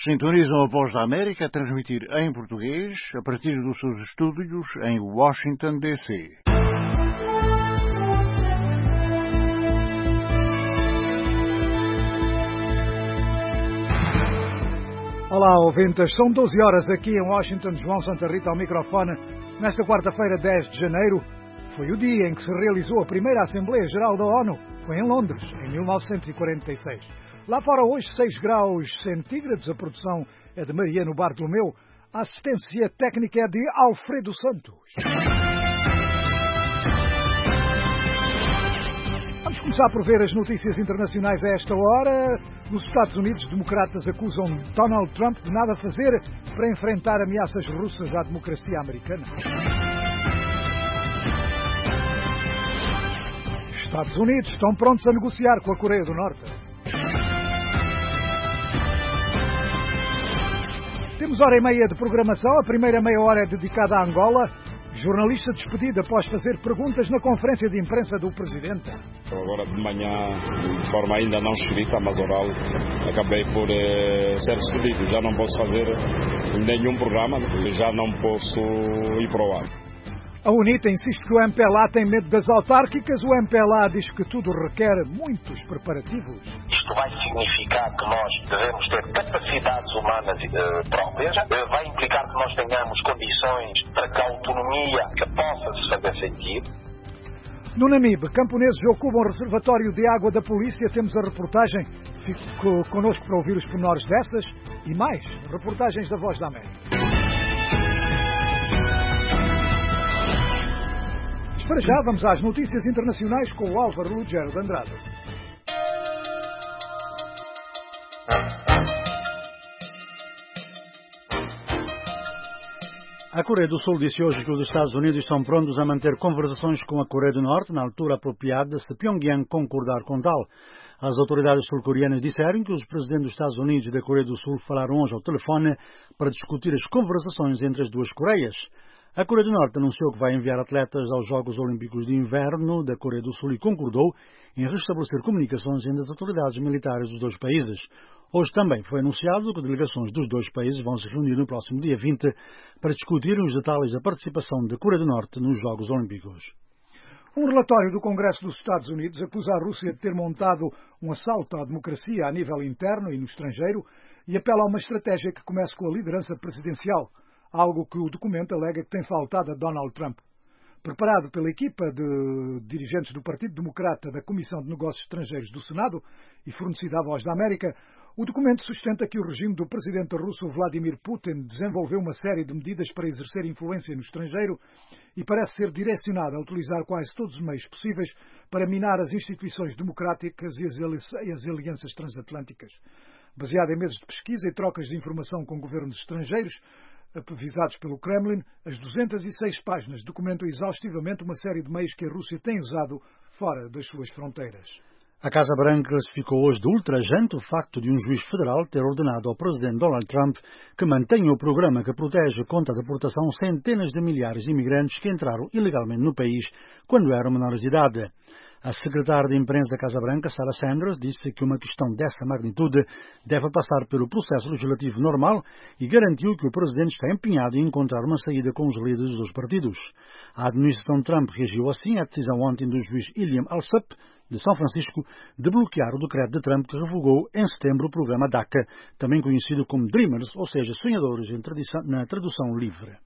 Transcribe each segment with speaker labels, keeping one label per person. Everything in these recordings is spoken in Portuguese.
Speaker 1: Sintonizam a Voz da América a transmitir em português a partir dos seus estúdios em Washington, D.C.
Speaker 2: Olá, ouvintes. São 12 horas aqui em Washington. João Santa Rita ao microfone. Nesta quarta-feira, 10 de janeiro, foi o dia em que se realizou a primeira Assembleia Geral da ONU. Foi em Londres, em 1946. Lá fora hoje, 6 graus centígrados. A produção é de Mariano Bartolomeu. A assistência técnica é de Alfredo Santos. Vamos começar por ver as notícias internacionais a esta hora. Nos Estados Unidos, democratas acusam Donald Trump de nada fazer para enfrentar ameaças russas à democracia americana. Estados Unidos estão prontos a negociar com a Coreia do Norte. Temos hora e meia de programação. A primeira meia hora é dedicada a Angola. Jornalista despedido após fazer perguntas na conferência de imprensa do Presidente.
Speaker 3: Agora de manhã, de forma ainda não escrita, mas oral, acabei por ser despedido. Já não posso fazer nenhum programa, já não posso ir para o ar.
Speaker 2: A UNITA insiste que o MPLA tem medo das autárquicas. O MPLA diz que tudo requer muitos preparativos.
Speaker 4: Isto vai significar que nós devemos ter capacidades humanas próprias. Vai implicar que nós tenhamos condições para que a autonomia possa se fazer sentir.
Speaker 2: No Namibe, camponeses ocupam o reservatório de água da polícia. Temos a reportagem. Fique connosco para ouvir os pormenores dessas e mais reportagens da Voz da América. Para já, vamos às notícias internacionais com o Álvaro Lugero de Andrade.
Speaker 5: A Coreia do Sul disse hoje que os Estados Unidos estão prontos a manter conversações com a Coreia do Norte na altura apropriada se Pyongyang concordar com tal. As autoridades sul-coreanas disseram que os presidentes dos Estados Unidos e da Coreia do Sul falaram hoje ao telefone para discutir as conversações entre as duas Coreias. A Coreia do Norte anunciou que vai enviar atletas aos Jogos Olímpicos de Inverno da Coreia do Sul e concordou em restabelecer comunicações entre as autoridades militares dos dois países. Hoje também foi anunciado que delegações dos dois países vão se reunir no próximo dia 20 para discutir os detalhes da participação da Coreia do Norte nos Jogos Olímpicos.
Speaker 2: Um relatório do Congresso dos Estados Unidos acusa a Rússia de ter montado um assalto à democracia a nível interno e no estrangeiro e apela a uma estratégia que comece com a liderança presidencial. Algo que o documento alega que tem faltado a Donald Trump. Preparado pela equipa de dirigentes do Partido Democrata da Comissão de Negócios Estrangeiros do Senado e fornecido à Voz da América, o documento sustenta que o regime do presidente russo Vladimir Putin desenvolveu uma série de medidas para exercer influência no estrangeiro e parece ser direcionado a utilizar quase todos os meios possíveis para minar as instituições democráticas e as alianças transatlânticas. Baseado em meses de pesquisa e trocas de informação com governos estrangeiros, visados pelo Kremlin, as 206 páginas documentam exaustivamente uma série de meios que a Rússia tem usado fora das suas fronteiras.
Speaker 5: A Casa Branca classificou hoje de ultrajante o facto de um juiz federal ter ordenado ao presidente Donald Trump que mantenha o programa que protege contra a deportação centenas de milhares de imigrantes que entraram ilegalmente no país quando eram menores de idade. A secretária de imprensa da Casa Branca, Sarah Sanders, disse que uma questão dessa magnitude deve passar pelo processo legislativo normal e garantiu que o presidente está empenhado em encontrar uma saída com os líderes dos partidos. A administração Trump reagiu assim à decisão ontem do juiz Ilham Alsup, de São Francisco, de bloquear o decreto de Trump que revogou em setembro o programa DACA, também conhecido como Dreamers, ou seja, sonhadores na tradução livre.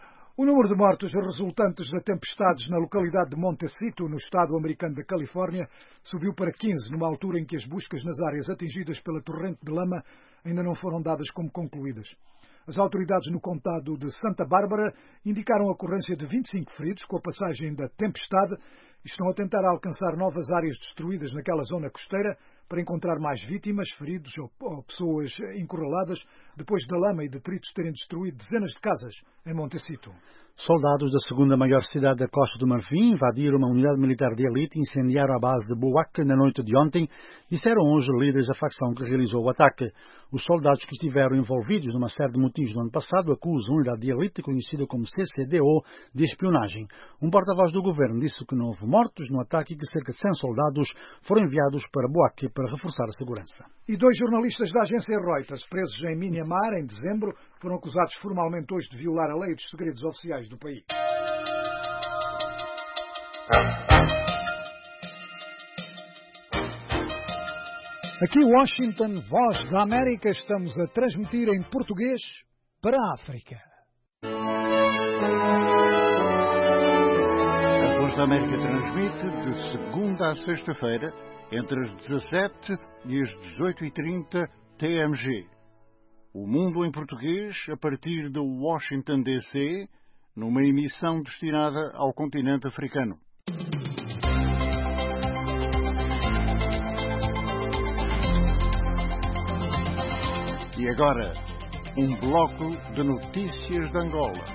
Speaker 2: O número de mortos resultantes de tempestades na localidade de Montecito, no estado americano da Califórnia, subiu para 15, numa altura em que as buscas nas áreas atingidas pela torrente de lama ainda não foram dadas como concluídas. As autoridades no condado de Santa Bárbara indicaram a ocorrência de 25 feridos com a passagem da tempestade e estão a tentar alcançar novas áreas destruídas naquela zona costeira para encontrar mais vítimas, feridos ou pessoas encurraladas depois da lama e detritos terem destruído dezenas de casas em Montecito.
Speaker 5: Soldados da segunda maior cidade da Costa do Marfim invadiram uma unidade militar de elite e incendiaram a base de Bouaké na noite de ontem, disseram hoje líderes da facção que realizou o ataque. Os soldados que estiveram envolvidos numa série de motins no ano passado acusam a unidade de elite, conhecida como CCDO, de espionagem. Um porta-voz do governo disse que não houve mortos no ataque e que cerca de 100 soldados foram enviados para Bouaké para reforçar a segurança.
Speaker 2: E 2 jornalistas da agência Reuters, presos em Myanmar em dezembro, foram acusados formalmente hoje de violar a lei dos segredos oficiais do país. Aqui Washington, Voz da América, estamos a transmitir em português para a África.
Speaker 1: A Voz da América transmite de segunda a sexta-feira, entre as 17 e as 18h30 TMG. O Mundo em Português, a partir de Washington, D.C., numa emissão destinada ao continente africano. E agora, um bloco de notícias de Angola.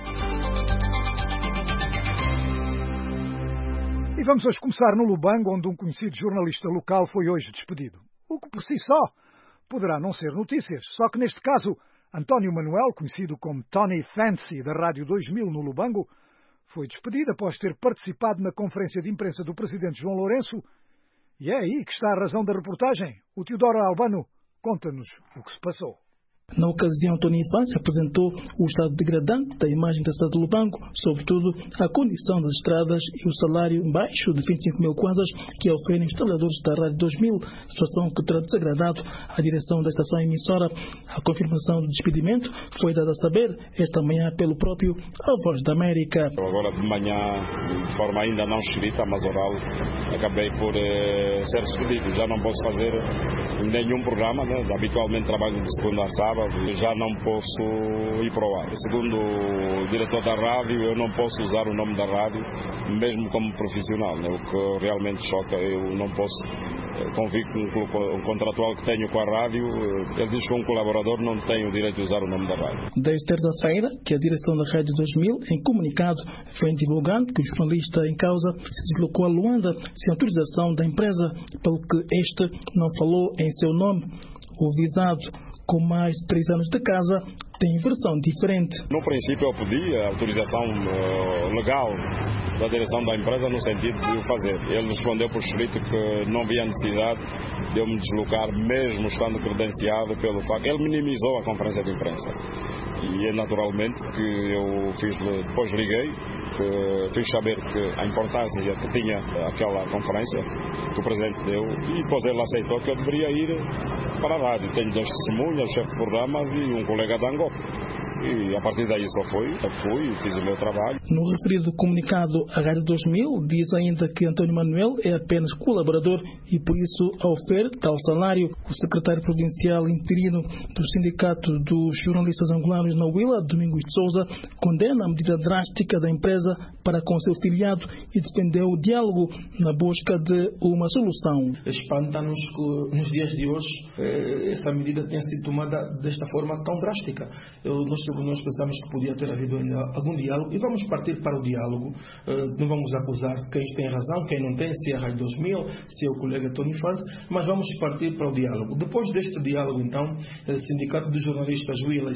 Speaker 2: E vamos hoje começar no Lubango, onde um conhecido jornalista local foi hoje despedido. O que por si só poderá não ser notícias, só que neste caso, António Manuel, conhecido como Tony Fancy, da Rádio 2000 no Lubango, foi despedido após ter participado na conferência de imprensa do presidente João Lourenço. E é aí que está a razão da reportagem. O Teodoro Albano conta-nos o que se passou.
Speaker 6: Na ocasião, Tony Fancy apresentou o estado degradante da imagem da cidade de Lubango, sobretudo a condição das estradas e o salário baixo de 25 mil kwanzas que oferem os trabalhadores da Rádio 2000, situação que terá desagradado a direção da estação emissora. A confirmação do despedimento foi dada a saber esta manhã pelo próprio A Voz da América.
Speaker 3: Agora de manhã, de forma ainda não escrita, mas oral, acabei por ser despedido. Já não posso fazer nenhum programa, né? Habitualmente trabalho de segunda a sábado. Já não posso ir para o ar. Segundo o diretor da rádio, eu não posso usar o nome da rádio, mesmo como profissional, né? O que realmente choca, eu não posso convicto um contratual que tenho com a rádio, ele diz que um colaborador não tem o direito de usar o nome da rádio.
Speaker 6: Desde terça-feira, que a direção da Rádio 2000, em comunicado, vem divulgando que o jornalista em causa se deslocou a Luanda sem autorização da empresa, pelo que este não falou em seu nome. O visado, com mais de 3 anos de casa, tem versão diferente.
Speaker 3: No princípio eu pedi a autorização legal da direção da empresa no sentido de o fazer. Ele respondeu por escrito que não havia necessidade de eu me deslocar, mesmo estando credenciado pelo facto. Ele minimizou a conferência de imprensa. E é naturalmente que eu fiz, depois liguei, fiz saber que a importância que tinha aquela conferência que o Presidente deu, e depois ele aceitou que eu deveria ir para a rádio. Tenho 2 testemunhas, chefe de programas e um colega de Angola. E a partir daí só fui e fiz o meu trabalho.
Speaker 6: No referido comunicado, a Rádio 2000 diz ainda que António Manuel é apenas colaborador e por isso ao oferecer tal salário. O secretário provincial interino do Sindicato dos Jornalistas Angolanos na Huila, Domingos de Souza, condena a medida drástica da empresa para com seu filiado e defendeu o diálogo na busca de uma solução.
Speaker 7: Espanta-nos que nos dias de hoje essa medida tenha sido tomada desta forma tão drástica. Nós pensamos que podia ter havido algum diálogo e vamos partir para o diálogo. Não vamos acusar quem tem razão, quem não tem, se é a Rádio 2000, se é o colega Tony Fancy, mas vamos partir para o diálogo. Depois deste diálogo, então, o Sindicato dos Jornalistas Huila e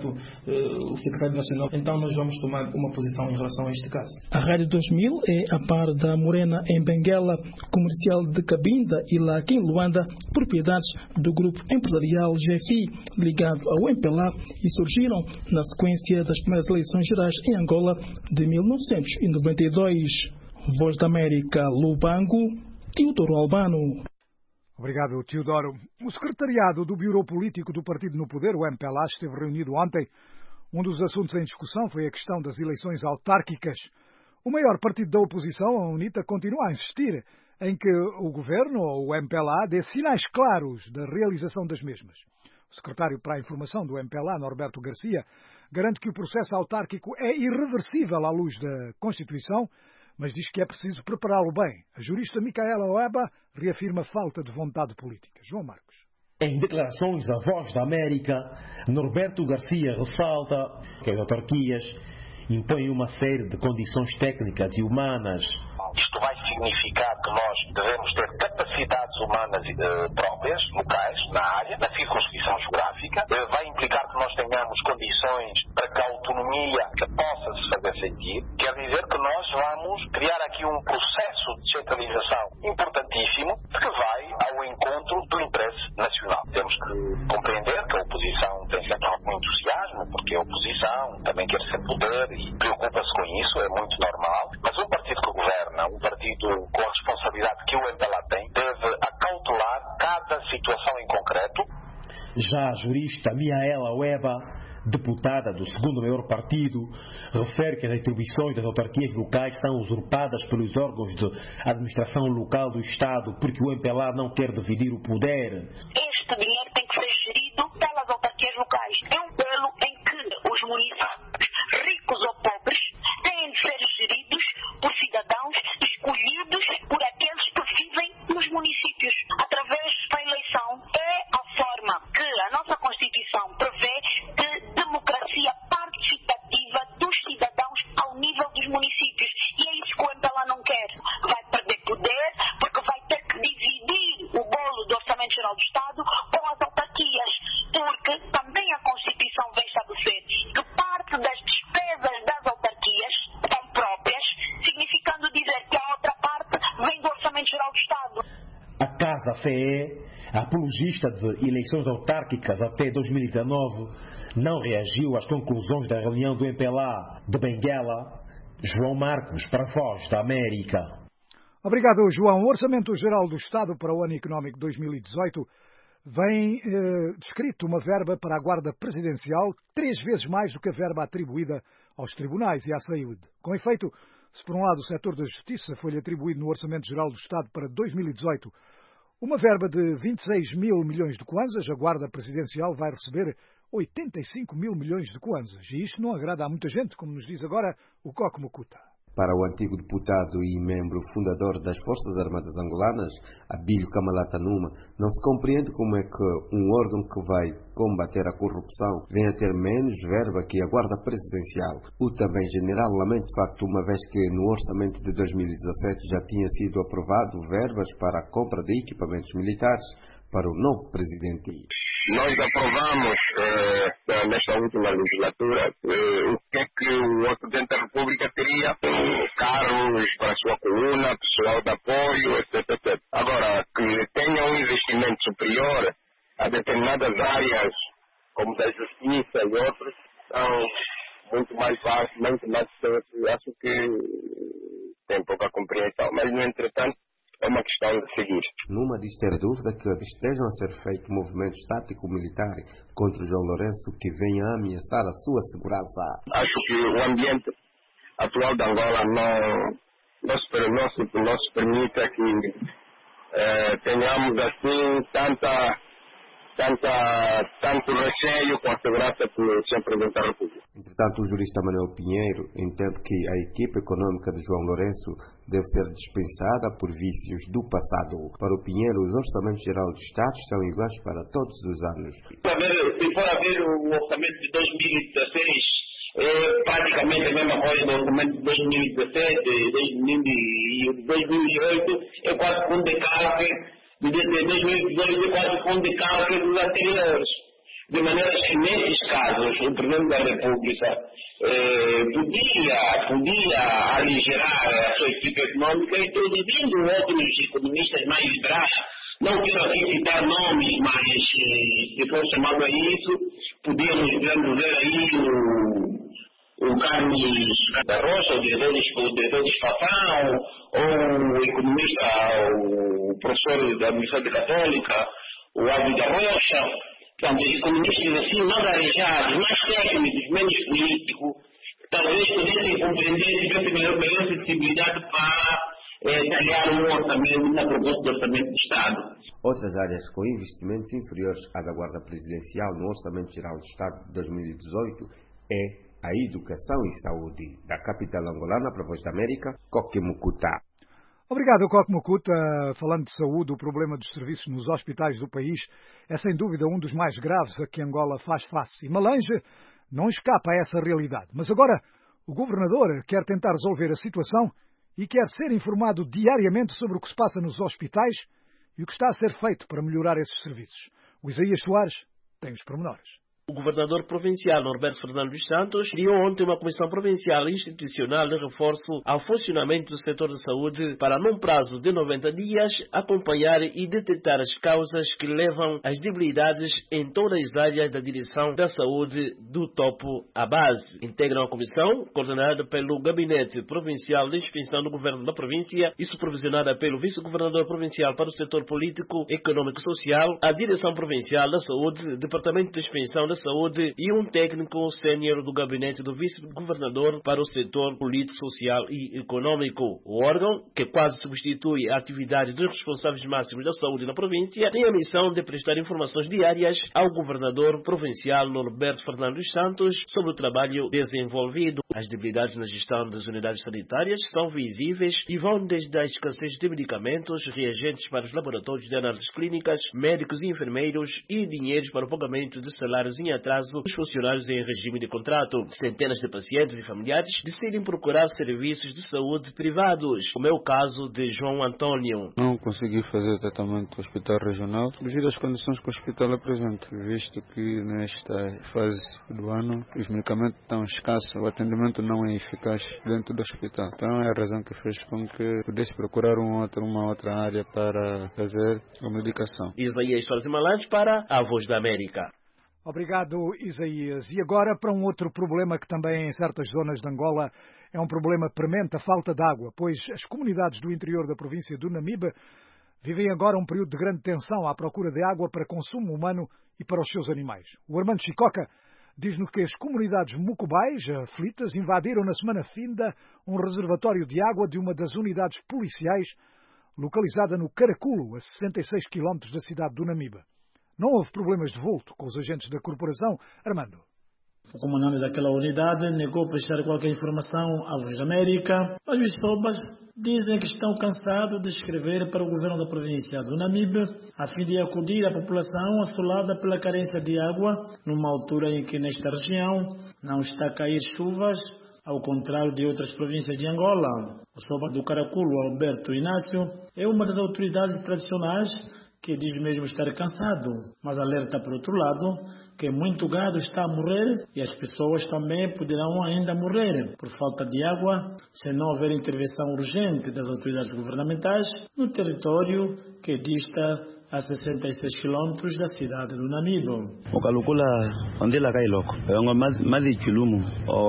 Speaker 7: o Secretário Nacional, então nós vamos tomar uma posição em relação a este caso.
Speaker 6: A Rádio 2000 é, a par da Morena em Benguela, Comercial de Cabinda e Laque em Luanda, propriedades do grupo empresarial GFI, ligado ao MPLA, e surgiram na sequência das primeiras eleições gerais em Angola de 1992. Voz da América, Lubango, Teodoro Albano.
Speaker 2: Obrigado, Teodoro. O secretariado do Bureau Político do Partido no Poder, o MPLA, esteve reunido ontem. Um dos assuntos em discussão foi a questão das eleições autárquicas. O maior partido da oposição, a UNITA, continua a insistir em que o governo, ou o MPLA, dê sinais claros da realização das mesmas. O secretário para a Informação do MPLA, Norberto Garcia, garante que o processo autárquico é irreversível à luz da Constituição, mas diz que é preciso prepará-lo bem. A jurista Micaela Oeba reafirma falta de vontade política. João Marcos.
Speaker 8: Em declarações à Voz da América, Norberto Garcia ressalta que as autarquias impõem uma série de condições técnicas e humanas.
Speaker 4: Isto vai significar que nós devemos ter capacidades humanas próprias, locais, na área, na circunscrição geográfica. Vai implicar que nós tenhamos condições para que a autonomia possa se fazer sentir. Quer dizer que nós vamos criar aqui um processo de descentralização importantíssimo que vai ao encontro do interesse nacional. Temos que compreender que a oposição tem sempre algum entusiasmo, porque a oposição também quer ser poder e preocupa-se com isso, é muito normal. Mas um partido que governa, um partido com a responsabilidade que o MPLA tem, deve acautelar cada situação em concreto.
Speaker 8: Já a jurista Miaela Weba, deputada do segundo maior partido, refere que as atribuições das autarquias locais são usurpadas pelos órgãos de administração local do Estado porque o MPLA não quer dividir o poder.
Speaker 9: Este dinheiro tem que ser gerido pelas autarquias locais. É um modelo em que os municípios, ricos ou pobres, têm de ser geridos por cidadãos escolhidos por aqueles que vivem nos municípios, através da eleição. É a forma que a nossa Constituição prevê de democracia participativa dos cidadãos ao nível dos municípios. E é isso que o MPLA não quer. Vai perder poder porque vai ter que dividir o bolo do Orçamento Geral do Estado com as autarquias, porque também a Constituição vem estabelecer que parte das despesas das autarquias são próprias, significando dizer que a outra parte vem do Orçamento Geral do Estado.
Speaker 8: A Casa CE, apologista de eleições autárquicas até 2019, não reagiu às conclusões da reunião do MPLA de Benguela. João Marcos, para a Voz da América.
Speaker 2: Obrigado, João. O Orçamento Geral do Estado para o ano económico 2018 vem descrito uma verba para a Guarda Presidencial 3 vezes mais do que a verba atribuída aos tribunais e à saúde. Com efeito, se por um lado o setor da Justiça foi-lhe atribuído no Orçamento Geral do Estado para 2018 uma verba de 26 mil milhões de kwanzas, a Guarda Presidencial vai receber 85 mil milhões de kwanzas. E isto não agrada a muita gente, como nos diz agora o Coco Mukuta.
Speaker 10: Para o antigo deputado e membro fundador das Forças Armadas Angolanas, Abílio Kamalata Numa, não se compreende como é que um órgão que vai combater a corrupção venha a ter menos verba que a Guarda Presidencial. O também general lamenta de facto, uma vez que no orçamento de 2017 já tinha sido aprovado verbas para a compra de equipamentos militares para o novo presidente.
Speaker 4: Nós aprovamos nesta última legislatura o que o Presidente da República teria, carros para a sua coluna, pessoal de apoio, etc. Agora, que tenha um investimento superior a determinadas áreas, como da justiça e outros, são muito mais fáceis, muito mais fáceis. Acho que tem pouca compreensão, mas, no entretanto, é uma questão de seguir.
Speaker 10: Numa diz ter dúvida que estejam a ser feitos movimentos tático-militares contra João Lourenço que venham a ameaçar a sua segurança.
Speaker 4: Acho que o ambiente atual de Angola não se permita que tenhamos assim tanto recheio com a segurança que o Sr. Presidente da República.
Speaker 10: Entretanto, o jurista Manuel Pinheiro entende que a equipe econômica de João Lourenço deve ser dispensada por vícios do passado. Para o Pinheiro, os orçamentos gerais do Estado são iguais para todos os anos.
Speaker 4: Se for a ver o orçamento de 2016, é praticamente a mesma coisa do orçamento de 2017, de 2008, é quase um decalque. De 2018 é quase um decalque dos anteriores. De maneira que, nesses casos, o Presidente da República podia aligerar a sua equipe econômica, introduzindo outros economistas mais liberais. Não quero aqui citar nomes, mas se for chamado a isso, podíamos ver aí o Carlos da Rocha, o diretor de expansão, ou o economista, o professor da Universidade Católica, o Aldo da Rocha, portanto, economistas assim, mais arejados, mais técnicos, menos políticos, talvez pudessem compreender, tivessem melhor sensibilidade para detalhar um orçamento, uma proposta de orçamento do Estado.
Speaker 10: Outras áreas com investimentos inferiores à da Guarda Presidencial no Orçamento Geral do Estado de 2018 é a educação e saúde. Da capital angolana, para a Voz da América, Coque Mukuta.
Speaker 2: Obrigado, Coque Mukuta. Falando de saúde, o problema dos serviços nos hospitais do país é sem dúvida um dos mais graves a que Angola faz face. E Malange não escapa a essa realidade. Mas agora, O governador quer tentar resolver a situação e quer ser informado diariamente sobre o que se passa nos hospitais e o que está a ser feito para melhorar esses serviços. O Isaías Soares tem os pormenores.
Speaker 11: O governador provincial Norberto Fernando dos Santos criou ontem uma comissão provincial institucional de reforço ao funcionamento do setor de saúde para, num prazo de 90 dias, acompanhar e detectar as causas que levam às debilidades em todas as áreas da direção da saúde, do topo à base. Integram a comissão, coordenada pelo Gabinete Provincial de Inspeção do Governo da Província e supervisionada pelo Vice-Governador Provincial para o Setor Político, Econômico e Social, a Direção Provincial da Saúde, Departamento de Inspeção da Saúde e um técnico sênior do gabinete do vice-governador para o setor político, social e econômico. O órgão, que quase substitui a atividade dos responsáveis máximos da saúde na província, tem a missão de prestar informações diárias ao governador provincial Norberto Fernando dos Santos sobre o trabalho desenvolvido. As debilidades na gestão das unidades sanitárias são visíveis e vão desde a escassez de medicamentos, reagentes para os laboratórios de análises clínicas, médicos e enfermeiros e dinheiros para o pagamento de salários em atraso dos funcionários em regime de contrato. Centenas de pacientes e familiares decidem procurar serviços de saúde privados, como é o caso de João Antônio.
Speaker 12: Não consegui fazer o tratamento no hospital regional devido às condições que o hospital apresenta, visto que nesta fase do ano os medicamentos estão escassos, o atendimento não é eficaz dentro do hospital. Então é a razão que fez com que pudesse procurar uma outra área para fazer a medicação.
Speaker 11: Isaías Soares Malantes para a Voz da América.
Speaker 2: Obrigado, Isaías. E agora para um outro problema que também em certas zonas de Angola é um problema premente, a falta de água, pois as comunidades do interior da província do Namibe vivem agora um período de grande tensão à procura de água para consumo humano e para os seus animais. O Armando Chicoca diz-nos que as comunidades mucubais, aflitas, invadiram na semana finda um reservatório de água de uma das unidades policiais localizada no Caraculo, a 66 km da cidade do Namibe. Não houve problemas de vulto com os agentes da corporação. Armando.
Speaker 7: O comandante daquela unidade negou prestar qualquer informação à Voz da América. Os Bissobas dizem que estão cansados de escrever para o governo da província do Namibe a fim de acudir à população assolada pela carência de água, numa altura em que nesta região não está a cair chuvas, ao contrário de outras províncias de Angola. O Soba do Caraculo, Alberto Inácio, é uma das autoridades tradicionais que diz mesmo estar cansado, mas alerta por outro lado que muito gado está a morrer e as pessoas também poderão ainda morrer por falta de água se não houver intervenção urgente das autoridades governamentais no território que dista a 66 quilômetros da cidade do Namibe.
Speaker 13: O calcula onde lá cai loco. Mais de quilumo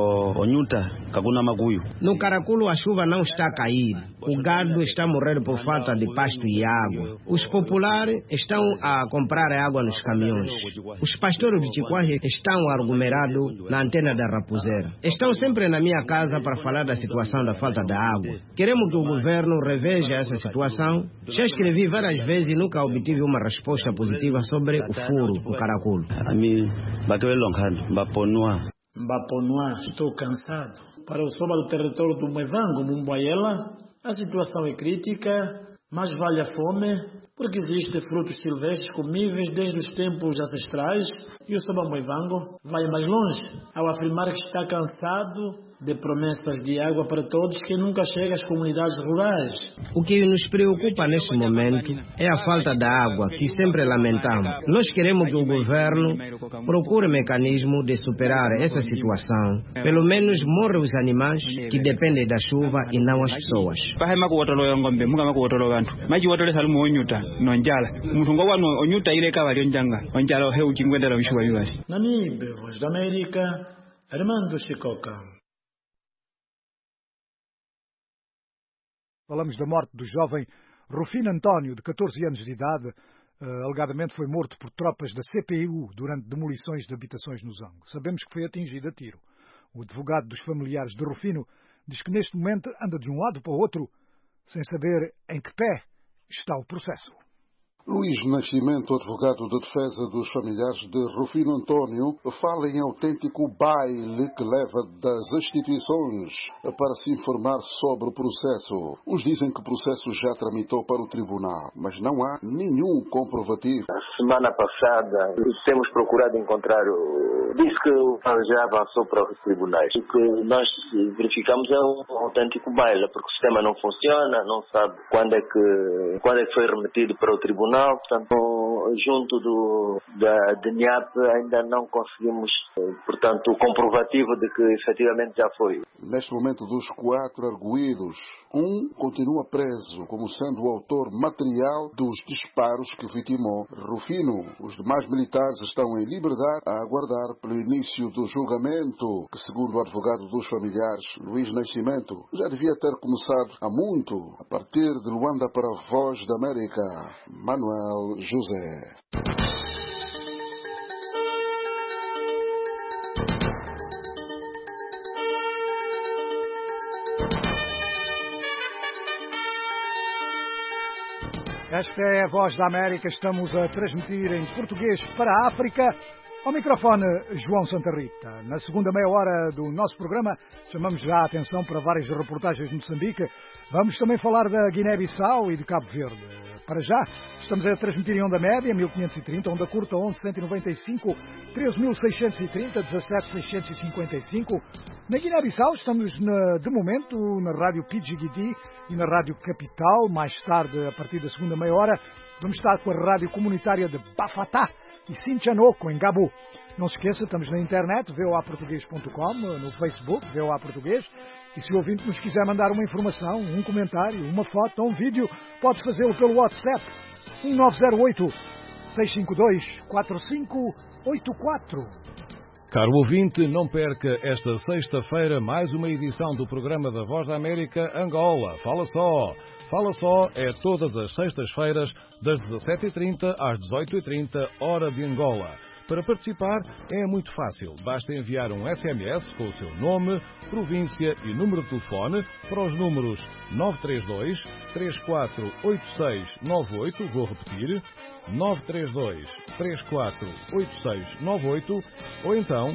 Speaker 13: o nyuta kakuna maguio.
Speaker 14: No Caraculo a chuva não está a cair. O gado está a morrer por falta de pasto e água. Os populares estão a comprar água nos caminhões. Os pastores de Chicoaje estão aglomerados na antena da Raposeira. Estão sempre na minha casa para falar da situação da falta de água. Queremos que o governo reveja essa situação. Já escrevi várias vezes e nunca obtive uma resposta positiva sobre o furo do Caraculo.
Speaker 7: Baponoa, estou cansado. Para o Soba do território do Moivango, Mumboiela, a situação é crítica, mas vale a fome, porque existem frutos silvestres comíveis desde os tempos ancestrais, e o Soba Moivango vai mais longe, ao afirmar que está cansado de promessas de água para todos que nunca chega às comunidades rurais.
Speaker 14: O que nos preocupa neste momento é a falta de água, que sempre lamentamos. Nós queremos que o governo procure mecanismo de superar essa situação. Pelo menos morrem os animais que dependem da chuva e não as pessoas.
Speaker 7: Namibe, Voz da América, Armando Chicoca.
Speaker 2: Falamos da morte do jovem Rufino António, de 14 anos de idade. Alegadamente foi morto por tropas da CPIU durante demolições de habitações no Zango. Sabemos que foi atingido a tiro. O advogado dos familiares de Rufino diz que neste momento anda de um lado para o outro, sem saber em que pé está o processo.
Speaker 15: Luís Nascimento, advogado de defesa dos familiares de Rufino António, fala em autêntico baile que leva das instituições para se informar sobre o processo. Uns dizem que o processo já tramitou para o tribunal, mas não há nenhum comprovativo.
Speaker 16: A semana passada temos procurado encontrar disse que já avançou para os tribunais. O que nós verificamos é um autêntico baile, porque o sistema não funciona, não sabe quando é que foi remetido para o tribunal. Portanto, junto da DNIAP ainda não conseguimos, portanto, o comprovativo de que efetivamente já foi.
Speaker 15: Neste momento, dos 4 arguidos, um continua preso como sendo o autor material dos disparos que vitimou Rufino. Os demais militares estão em liberdade a aguardar pelo início do julgamento, que, segundo o advogado dos familiares, Luís Nascimento, já devia ter começado há muito, a partir de Luanda para a Voz da América. Manuel José.
Speaker 2: Esta é a Voz da América. Estamos a transmitir em português para a África. Ao microfone, João Santa Rita. Na segunda meia hora do nosso programa, chamamos já a atenção para várias reportagens de Moçambique. Vamos também falar da Guiné-Bissau e de Cabo Verde. Para já, estamos a transmitir em onda média, 1530, onda curta, 11.195, 13.630, 17.655. Na Guiné-Bissau, estamos, de momento, na rádio PGD e na rádio Capital. Mais tarde, a partir da segunda meia hora, vamos estar com a rádio comunitária de Bafatá e Sinchanoco, em Gabu. Não se esqueça, estamos na internet, voaportugues.com, no Facebook, VOA Português. E se o ouvinte nos quiser mandar uma informação, um comentário, uma foto ou um vídeo, pode fazê-lo pelo WhatsApp 1908-652-4584.
Speaker 17: Caro ouvinte, não perca esta sexta-feira mais uma edição do programa da Voz da América Angola. Fala só! Fala só é todas as sextas-feiras, das 17h30 às 18h30, hora de Angola. Para participar é muito fácil. Basta enviar um SMS com o seu nome, província e número de telefone para os números 932-348698, vou repetir, 932-348698 ou então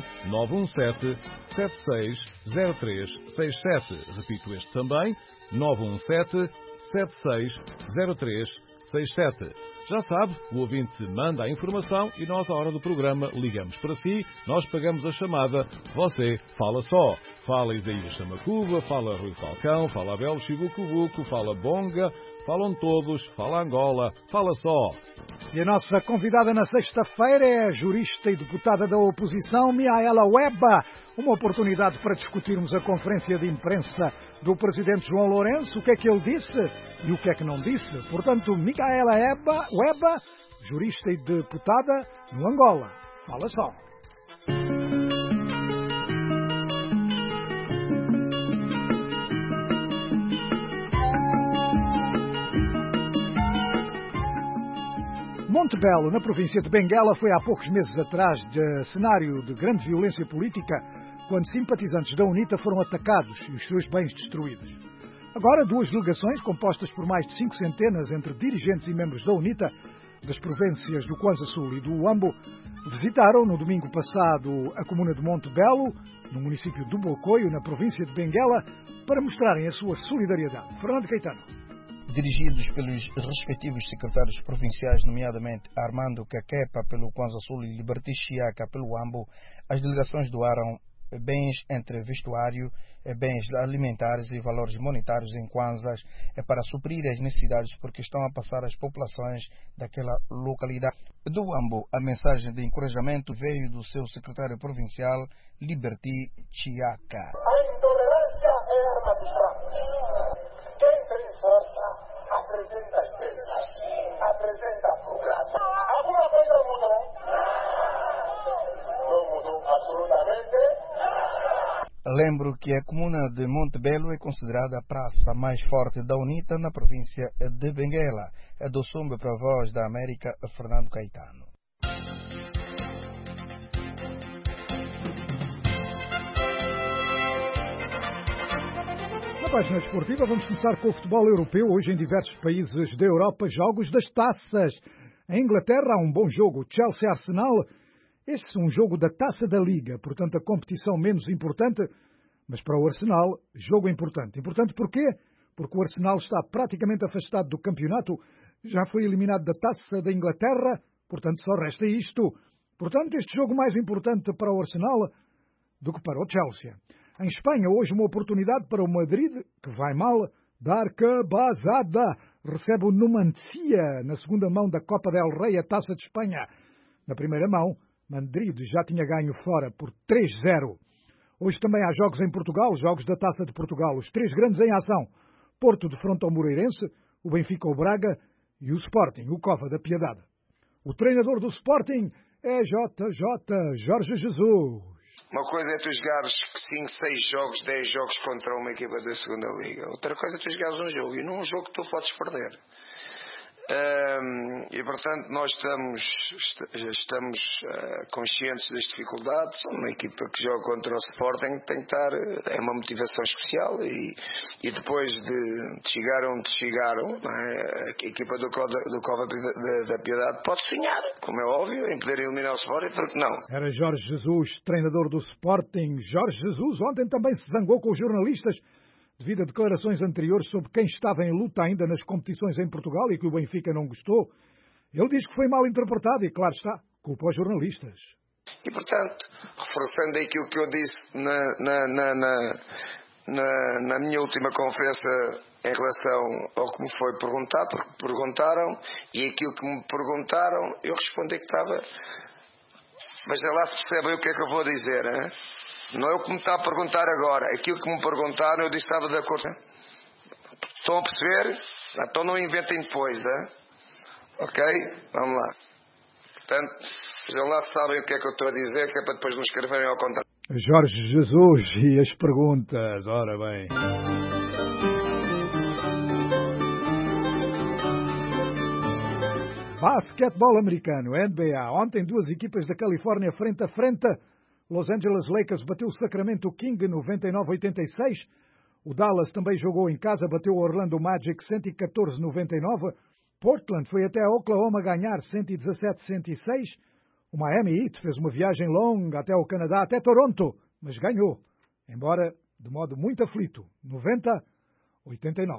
Speaker 17: 917-760367. Repito este também, 917-760367. Já sabe, o ouvinte manda a informação e nós, à hora do programa, ligamos para si, nós pagamos a chamada, você fala só. Fala Isaías Chamacuba, fala Rui Falcão, fala Abel Chibucubuco, fala Bonga, falam todos, fala Angola, fala só.
Speaker 2: E a nossa convidada na sexta-feira é a jurista e deputada da oposição, Miaela Weba. Uma oportunidade para discutirmos a conferência de imprensa do presidente João Lourenço, o que é que ele disse e o que é que não disse. Portanto, Miaela Weba, jurista e deputada no Angola. Fala só. Montebello, na província de Benguela, foi há poucos meses atrás de cenário de grande violência política, quando simpatizantes da UNITA foram atacados e os seus bens destruídos. Agora, 2 delegações, compostas por mais de 5 centenas entre dirigentes e membros da UNITA, das províncias do Kwanza Sul e do Uambo, visitaram no domingo passado a comuna de Montebello, no município do Bocoio, na província de Benguela, para mostrarem a sua solidariedade. Fernando Caetano.
Speaker 18: Dirigidos pelos respectivos secretários provinciais, nomeadamente Armando Caquepa pelo Kwanza Sul e Liberty Chiaca pelo Uambo, as delegações doaram bens entre vestuário, bens alimentares e valores monetários em kwanzas para suprir as necessidades porque estão a passar as populações daquela localidade. Do Uambo, a mensagem de encorajamento veio do seu secretário provincial, Liberty Chiaca.
Speaker 19: A intolerância é arma dos fracos. Quem tem força apresenta ideias, apresenta programa. Alguma coisa mudou? Não mudou absolutamente.
Speaker 18: Lembro que a comuna de Montebello é considerada a praça mais forte da UNITA na província de Benguela. Do Sumbe para a Voz da América, Fernando Caetano.
Speaker 2: Na página desportiva vamos começar com o futebol europeu. Hoje em diversos países da Europa, jogos das taças. Em Inglaterra há um bom jogo, Chelsea-Arsenal. Este é um jogo da Taça da Liga, portanto a competição menos importante, mas para o Arsenal, jogo importante. Importante porquê? Porque o Arsenal está praticamente afastado do campeonato, já foi eliminado da Taça da Inglaterra, portanto só resta isto. Portanto, este jogo mais importante para o Arsenal do que para o Chelsea. Em Espanha, hoje uma oportunidade para o Madrid, que vai mal, dar cabazada. Recebe o Numancia na segunda mão da Copa del Rey, a Taça de Espanha. Na primeira mão, Madrid já tinha ganho fora por 3-0. Hoje também há jogos em Portugal, jogos da Taça de Portugal. Os três grandes em ação. Porto de fronte ao Moreirense, o Benfica ao Braga e o Sporting, o Cova da Piedade. O treinador do Sporting é Jorge Jesus.
Speaker 20: Uma coisa é tu jogares 5, 6 jogos, 10 jogos contra uma equipa da segunda liga. Outra coisa é tu jogares um jogo. E num jogo tu podes perder. E portanto nós estamos conscientes das dificuldades. Uma equipa que joga contra o Sporting tem que estar, é uma motivação especial e depois de chegar onde chegaram, a equipa do Cova da Piedade pode sonhar, como é óbvio, em poder eliminar o Sporting, porque não.
Speaker 2: Era Jorge Jesus, treinador do Sporting. Jorge Jesus ontem também se zangou com os jornalistas devido a declarações anteriores sobre quem estava em luta ainda nas competições em Portugal e que o Benfica não gostou. Ele diz que foi mal interpretado e, claro está, culpa aos jornalistas.
Speaker 20: E, portanto, reforçando aquilo que eu disse na minha última conferência em relação ao que me foi perguntado, porque perguntaram, e aquilo que me perguntaram, eu respondi que estava... Mas já lá se percebem o que é que eu vou dizer, hein? Não é o que me está a perguntar agora. Aquilo que me perguntaram, eu disse que estava de acordo. Estão a perceber? Então não inventem depois, hein? Ok? Vamos lá. Portanto, já lá sabem o que é que eu estou a dizer, que é para depois não escreverem ao contrário.
Speaker 2: Jorge Jesus e as perguntas. Ora bem. Basquetebol americano, NBA. Ontem duas equipas da Califórnia frente a frente. Los Angeles Lakers bateu o Sacramento King 99-86. O Dallas também jogou em casa, bateu o Orlando Magic 114-99. Portland foi até a Oklahoma ganhar 117-106. O Miami Heat fez uma viagem longa até o Canadá, até Toronto, mas ganhou, embora de modo muito aflito, 90-89.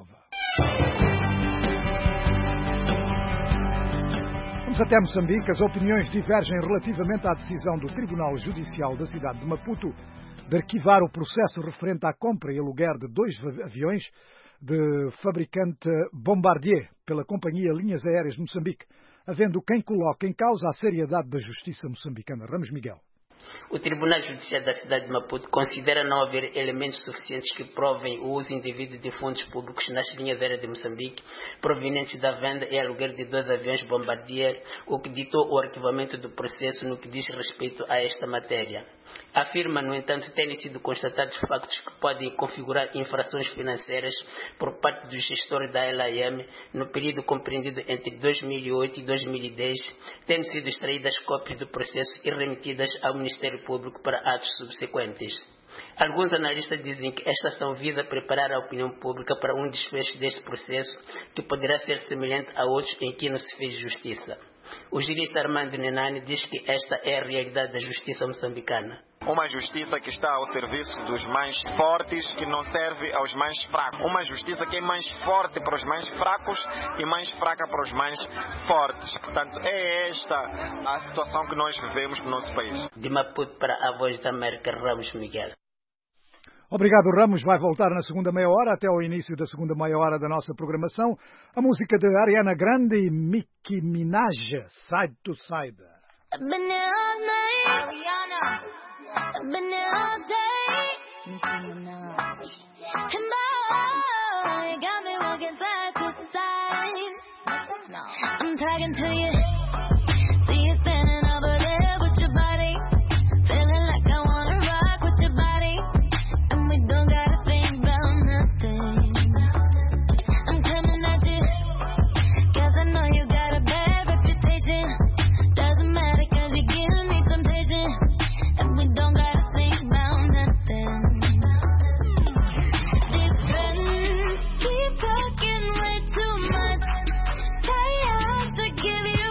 Speaker 2: Vamos até Moçambique. As opiniões divergem relativamente à decisão do Tribunal Judicial da cidade de Maputo de arquivar o processo referente à compra e aluguer de 2 aviões de fabricante Bombardier pela Companhia Linhas Aéreas de Moçambique, havendo quem coloque em causa a seriedade da justiça moçambicana. Ramos Miguel.
Speaker 21: O Tribunal Judicial da cidade de Maputo considera não haver elementos suficientes que provem o uso indevido de fundos públicos nas linhas aéreas de Moçambique, provenientes da venda e aluguer de 2 aviões Bombardier, o que ditou o arquivamento do processo no que diz respeito a esta matéria. Afirma, no entanto, terem sido constatados factos que podem configurar infrações financeiras por parte dos gestores da LAM no período compreendido entre 2008 e 2010, tendo sido extraídas cópias do processo e remetidas ao Ministério Público para atos subsequentes. Alguns analistas dizem que esta ação visa preparar a opinião pública para um desfecho deste processo que poderá ser semelhante a outros em que não se fez justiça. O jurista Armando Nenani diz que esta é a realidade da justiça moçambicana.
Speaker 22: Uma justiça que está ao serviço dos mais fortes, que não serve aos mais fracos. Uma justiça que é mais forte para os mais fracos e mais fraca para os mais fortes. Portanto, é esta a situação que nós vivemos no nosso país.
Speaker 21: De Maputo para a Voz da América, Ramos Miguel.
Speaker 2: Obrigado, Ramos. Vai voltar na segunda meia hora, até ao início da segunda meia hora da nossa programação, a música de Ariana Grande e Nicki Minaj, Side to Side.
Speaker 23: I've been here all night, Ariana. I've been here all day, Nicki Minaj. And boy, you got me walking side to side. No. I'm talking to you. See you standing over there with your body. Feeling like I wanna rock with your body. And we don't gotta think about nothing. I'm coming at you. Cause I know you got a bad reputation. Doesn't matter cause you're giving me temptation. And we don't gotta think about nothing. These friends keep talking way too much. Tired to give you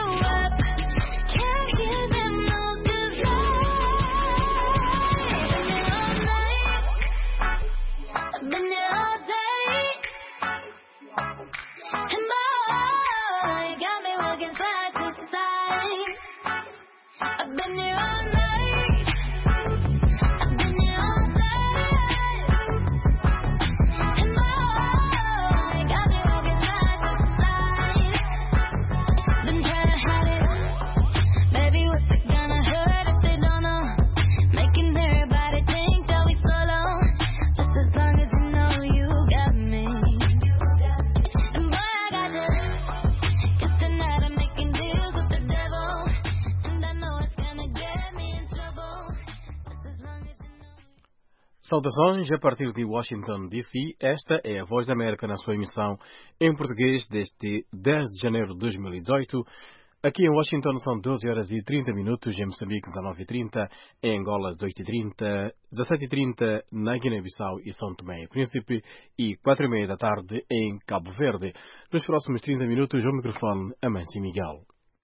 Speaker 1: Saudações a partir de Washington, D.C. Esta é a Voz da América na sua emissão em português desde 10 de janeiro de 2018. Aqui em Washington são 12 horas e 30 minutos, em Moçambique 19h30, em Angola 18h30, 17h30 na Guiné-Bissau e São Tomé e Príncipe e 4h30 da tarde em Cabo Verde. Nos próximos 30 minutos, ao microfone, Amâncio Miguel.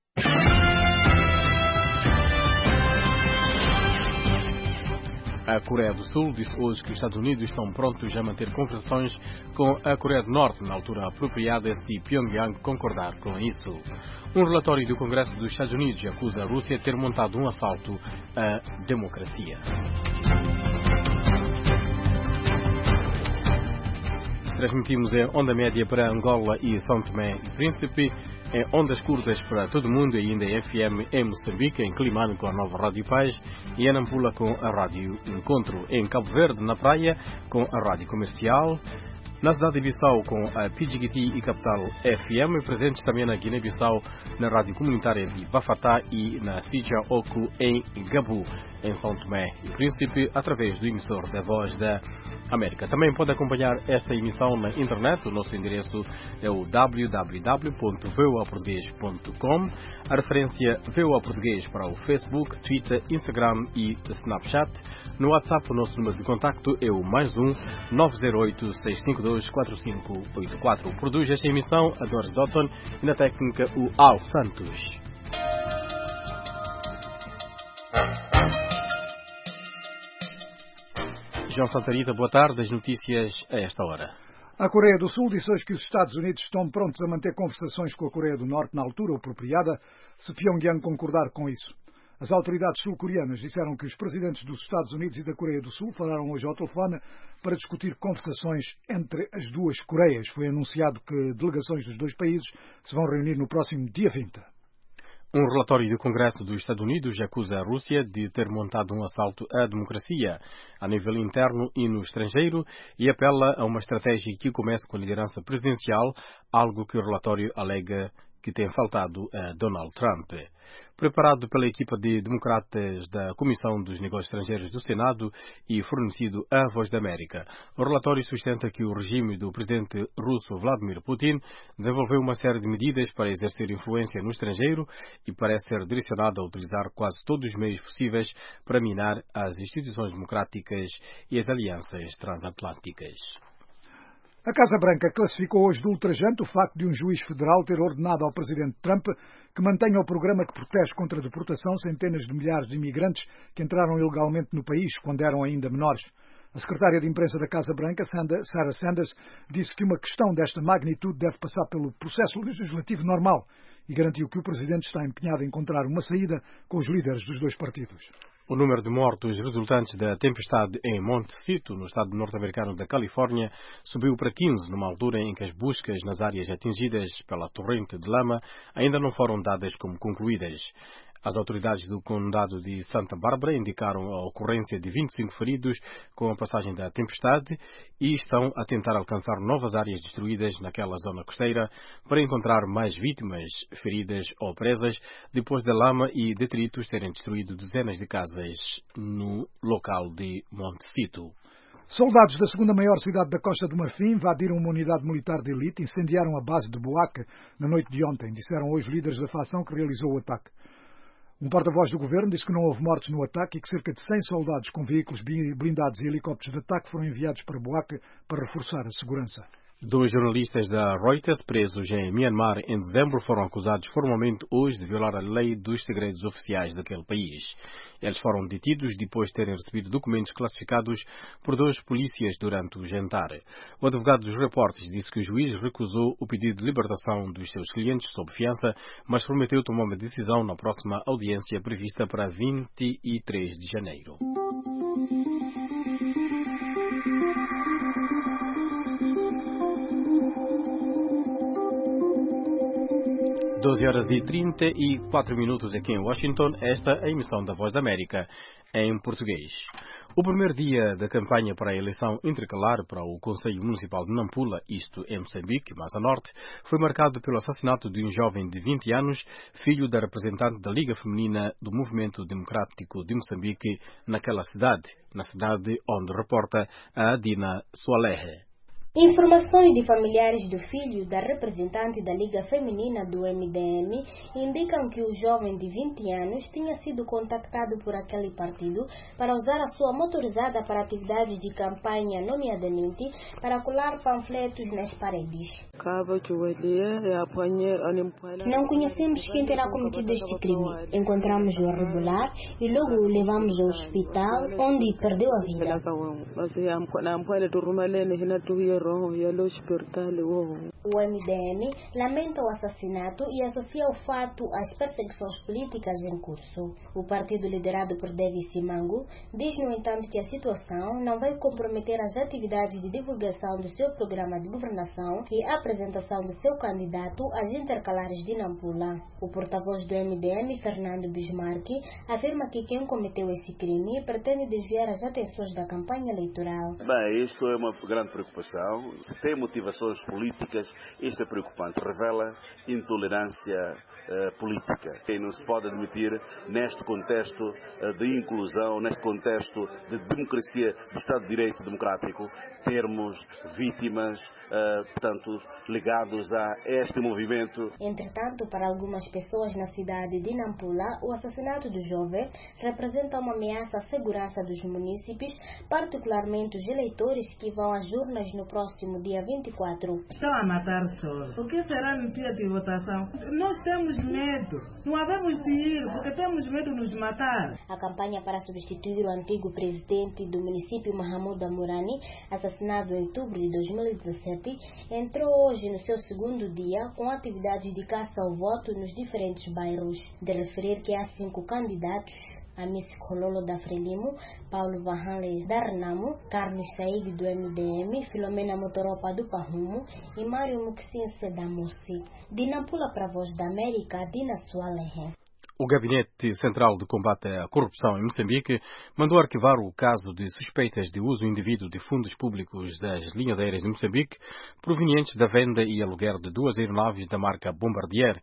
Speaker 1: A Coreia do Sul disse hoje que os Estados Unidos estão prontos a manter conversações com a Coreia do Norte na altura apropriada se Pyongyang concordar com isso. Um relatório do Congresso dos Estados Unidos acusa a Rússia de ter montado um assalto à democracia. Transmitimos em onda média para Angola e São Tomé e Príncipe, em ondas curtas para todo o mundo e ainda em FM em Moçambique, em Climane com a Nova Rádio Paz e em Nampula com a Rádio Encontro, em Cabo Verde, na praia, com a Rádio Comercial, na cidade de Bissau com a PGT e Capital FM, e presentes também na Guiné-Bissau, na Rádio Comunitária de Bafatá e na Sija Oku em Gabu, em São Tomé e Príncipe, através do emissor da Voz da América. Também pode acompanhar esta emissão na internet. O nosso endereço é o www.voaportugues.com. A referência VOA Português para o Facebook, Twitter, Instagram e Snapchat. No WhatsApp, o nosso número de contacto é o +1 908 652 4584. Produz esta emissão a Doris Dodson e na técnica o Al Santos. João Santarita, boa tarde. As notícias a esta hora.
Speaker 2: A Coreia do Sul disse hoje que os Estados Unidos estão prontos a manter conversações com a Coreia do Norte na altura apropriada, se Pyongyang concordar com isso. As autoridades sul-coreanas disseram que os presidentes dos Estados Unidos e da Coreia do Sul falaram hoje ao telefone para discutir conversações entre as duas Coreias. Foi anunciado que delegações dos dois países se vão reunir no próximo dia 20.
Speaker 1: Um relatório do Congresso dos Estados Unidos acusa a Rússia de ter montado um assalto à democracia a nível interno e no estrangeiro e apela a uma estratégia que comece com a liderança presidencial, algo que o relatório alega que tem faltado a Donald Trump. Preparado pela equipa de democratas da Comissão dos Negócios Estrangeiros do Senado e fornecido à Voz da América, o relatório sustenta que o regime do presidente russo Vladimir Putin desenvolveu uma série de medidas para exercer influência no estrangeiro e parece ser direcionado a utilizar quase todos os meios possíveis para minar as instituições democráticas e as alianças transatlânticas.
Speaker 2: A Casa Branca classificou hoje de ultrajante o facto de um juiz federal ter ordenado ao presidente Trump que mantenha o programa que protege contra a deportação centenas de milhares de imigrantes que entraram ilegalmente no país quando eram ainda menores. A secretária de imprensa da Casa Branca, Sarah Sanders, disse que uma questão desta magnitude deve passar pelo processo legislativo normal e garantiu que o presidente está empenhado em encontrar uma saída com os líderes dos dois partidos.
Speaker 1: O número de mortos resultantes da tempestade em Montecito, no estado norte-americano da Califórnia, subiu para 15, numa altura em que as buscas nas áreas atingidas pela torrente de lama ainda não foram dadas como concluídas. As autoridades do condado de Santa Bárbara indicaram a ocorrência de 25 feridos com a passagem da tempestade e estão a tentar alcançar novas áreas destruídas naquela zona costeira para encontrar mais vítimas feridas ou presas depois da lama e detritos terem destruído dezenas de casas no local de Montecito.
Speaker 2: Soldados da segunda maior cidade da Costa do Marfim invadiram uma unidade militar de elite e incendiaram a base de Boaca na noite de ontem, disseram hoje líderes da facção que realizou o ataque. Um porta-voz do governo disse que não houve mortes no ataque e que cerca de 100 soldados com veículos blindados e helicópteros de ataque foram enviados para Boaca para reforçar a segurança.
Speaker 1: 2 jornalistas da Reuters, presos em Myanmar em dezembro, foram acusados formalmente hoje de violar a lei dos segredos oficiais daquele país. Eles foram detidos depois de terem recebido documentos classificados por 2 polícias durante o jantar. O advogado dos repórteres disse que o juiz recusou o pedido de libertação dos seus clientes sob fiança, mas prometeu tomar uma decisão na próxima audiência prevista para 23 de janeiro. 12 horas e 34 minutos aqui em Washington. Esta é a emissão da Voz da América em português. O primeiro dia da campanha para a eleição intercalar para o Conselho Municipal de Nampula, isto em Moçambique, mais a norte, foi marcado pelo assassinato de um jovem de 20 anos, filho da representante da Liga Feminina do Movimento Democrático de Moçambique, naquela cidade, na cidade onde reporta a Adina Soalehe.
Speaker 3: Informações de familiares do filho da representante da Liga Feminina do MDM indicam que o jovem de 20 anos tinha sido contactado por aquele partido para usar a sua motorizada para atividades de campanha, nomeadamente para colar panfletos nas paredes. Não conhecemos quem terá cometido este crime. Encontramos-o a rebolar e logo o levamos ao hospital, onde perdeu a vida. O MDM lamenta o assassinato e associa o fato às perseguições políticas em curso. O partido liderado por Davis Simango diz, no entanto, que a situação não vai comprometer as atividades de divulgação do seu programa de governação e a apresentação do seu candidato às intercalares de Nampula. O porta-voz do MDM, Fernando Bismarck, afirma que quem cometeu esse crime pretende desviar as atenções da campanha eleitoral.
Speaker 5: Bem, isto é uma grande preocupação. Se tem motivações políticas, isto é preocupante. Revela intolerância política. E não se pode admitir, neste contexto de inclusão, neste contexto de democracia, de Estado de Direito democrático, termos vítimas, portanto, ligados a este movimento.
Speaker 3: Entretanto, para algumas pessoas na cidade de Nampula, o assassinato do jovem representa uma ameaça à segurança dos munícipes, particularmente os eleitores que vão às urnas no próximo dia 24.
Speaker 6: Estão a matar só. O que será no dia de votação? Nós temos medo. Não havemos de ir, porque temos medo de nos matar.
Speaker 3: A campanha para substituir o antigo presidente do município, Mahamudu Amurani, assassinado em outubro de 2017, entrou hoje no seu segundo dia com atividades de caça ao voto nos diferentes bairros. De referir que há 5 candidatos: Amis Kololo da Frelimo, Paulo Vahanle da Renamo, Carlos Said do MDM, Filomena Motoropa do Pahumo e Mário Muxinse da Mursi. De Nampula para a Voz da América, Dina Soalehe.
Speaker 1: O Gabinete Central de Combate à Corrupção em Moçambique mandou arquivar o caso de suspeitas de uso indevido de fundos públicos das linhas aéreas de Moçambique, provenientes da venda e aluguer de 2 aeronaves da marca Bombardier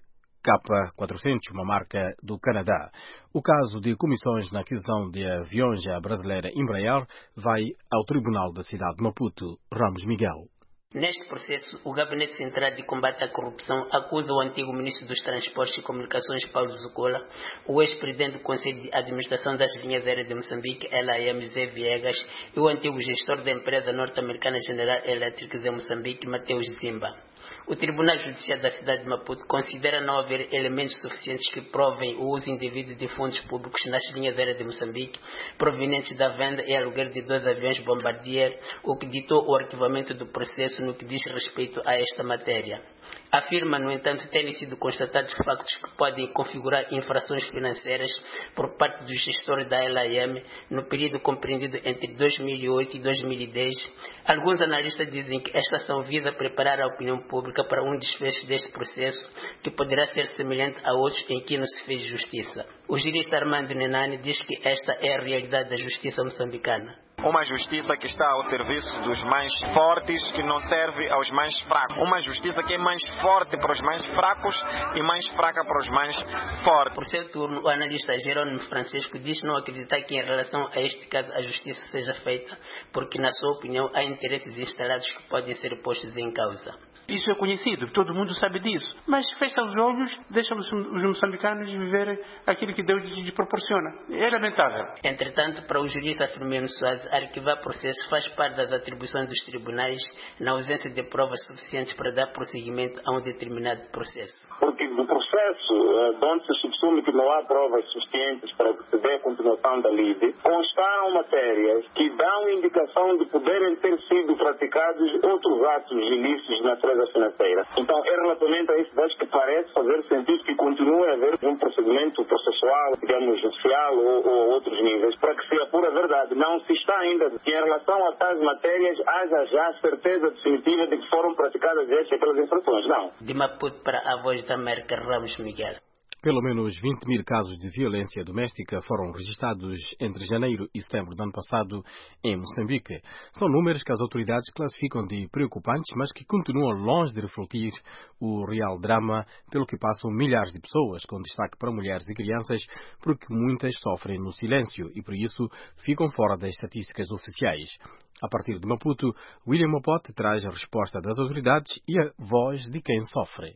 Speaker 1: K400, uma marca do Canadá. O caso de comissões na aquisição de aviões à brasileira Embraer vai ao Tribunal da cidade de Maputo. Ramos Miguel.
Speaker 21: Neste processo, o Gabinete Central de Combate à Corrupção acusa o antigo Ministro dos Transportes e Comunicações, Paulo Zucola, o ex-presidente do Conselho de Administração das Linhas Aéreas de Moçambique, LAM, José Viegas, e o antigo gestor da empresa norte-americana General Electric em Moçambique, Mateus Zimba. O Tribunal Judiciário da cidade de Maputo considera não haver elementos suficientes que provem o uso indevido de fundos públicos nas linhas aéreas de Moçambique, provenientes da venda e aluguer de 2 aviões Bombardier, o que ditou o arquivamento do processo no que diz respeito a esta matéria. Afirma, no entanto, terem sido constatados factos que podem configurar infrações financeiras por parte dos gestores da LAM no período compreendido entre 2008 e 2010. Alguns analistas dizem que esta ação visa preparar a opinião pública para um desfecho deste processo que poderá ser semelhante a outros em que não se fez justiça. O jurista Armando Nenani diz que esta é a realidade da justiça moçambicana.
Speaker 22: Uma justiça que está ao serviço dos mais fortes, que não serve aos mais fracos. Uma justiça que é mais forte para os mais fracos e mais fraca para os mais fortes.
Speaker 21: Por seu turno, o analista Jerônimo Francisco diz não acreditar que em relação a este caso a justiça seja feita, porque, na sua opinião, há interesses instalados que podem ser postos em causa.
Speaker 24: Isso é conhecido, todo mundo sabe disso. Mas fecha os olhos, deixa os moçambicanos viver aquilo que Deus lhes proporciona. É lamentável.
Speaker 21: Entretanto, para o jurista Firmino Soares, arquivar processos faz parte das atribuições dos tribunais na ausência de provas suficientes para dar prosseguimento a um determinado processo.
Speaker 25: Porque do processo, onde se subsume que não há provas suficientes para que se dê a continuação da lide, constaram matérias que dão indicação de poderem ter sido praticados outros atos ilícitos na natureza financeira. Então, é relativamente a isso, acho que parece fazer sentido que continue a haver um procedimento processual, digamos, judicial ou outros níveis, para que se apure a verdade. Não se está ainda que em relação a tais matérias haja já certeza definitiva de que foram praticadas estas e aquelas infrações, não.
Speaker 21: De Maputo para a Voz da América, Ramos Miguel.
Speaker 1: Pelo menos 20.000 casos de violência doméstica foram registrados entre janeiro e setembro do ano passado em Moçambique. São números que as autoridades classificam de preocupantes, mas que continuam longe de refletir o real drama pelo que passam milhares de pessoas, com destaque para mulheres e crianças, porque muitas sofrem no silêncio e, por isso, ficam fora das estatísticas oficiais. A partir de Maputo, William Mapote traz a resposta das autoridades e a voz de quem sofre.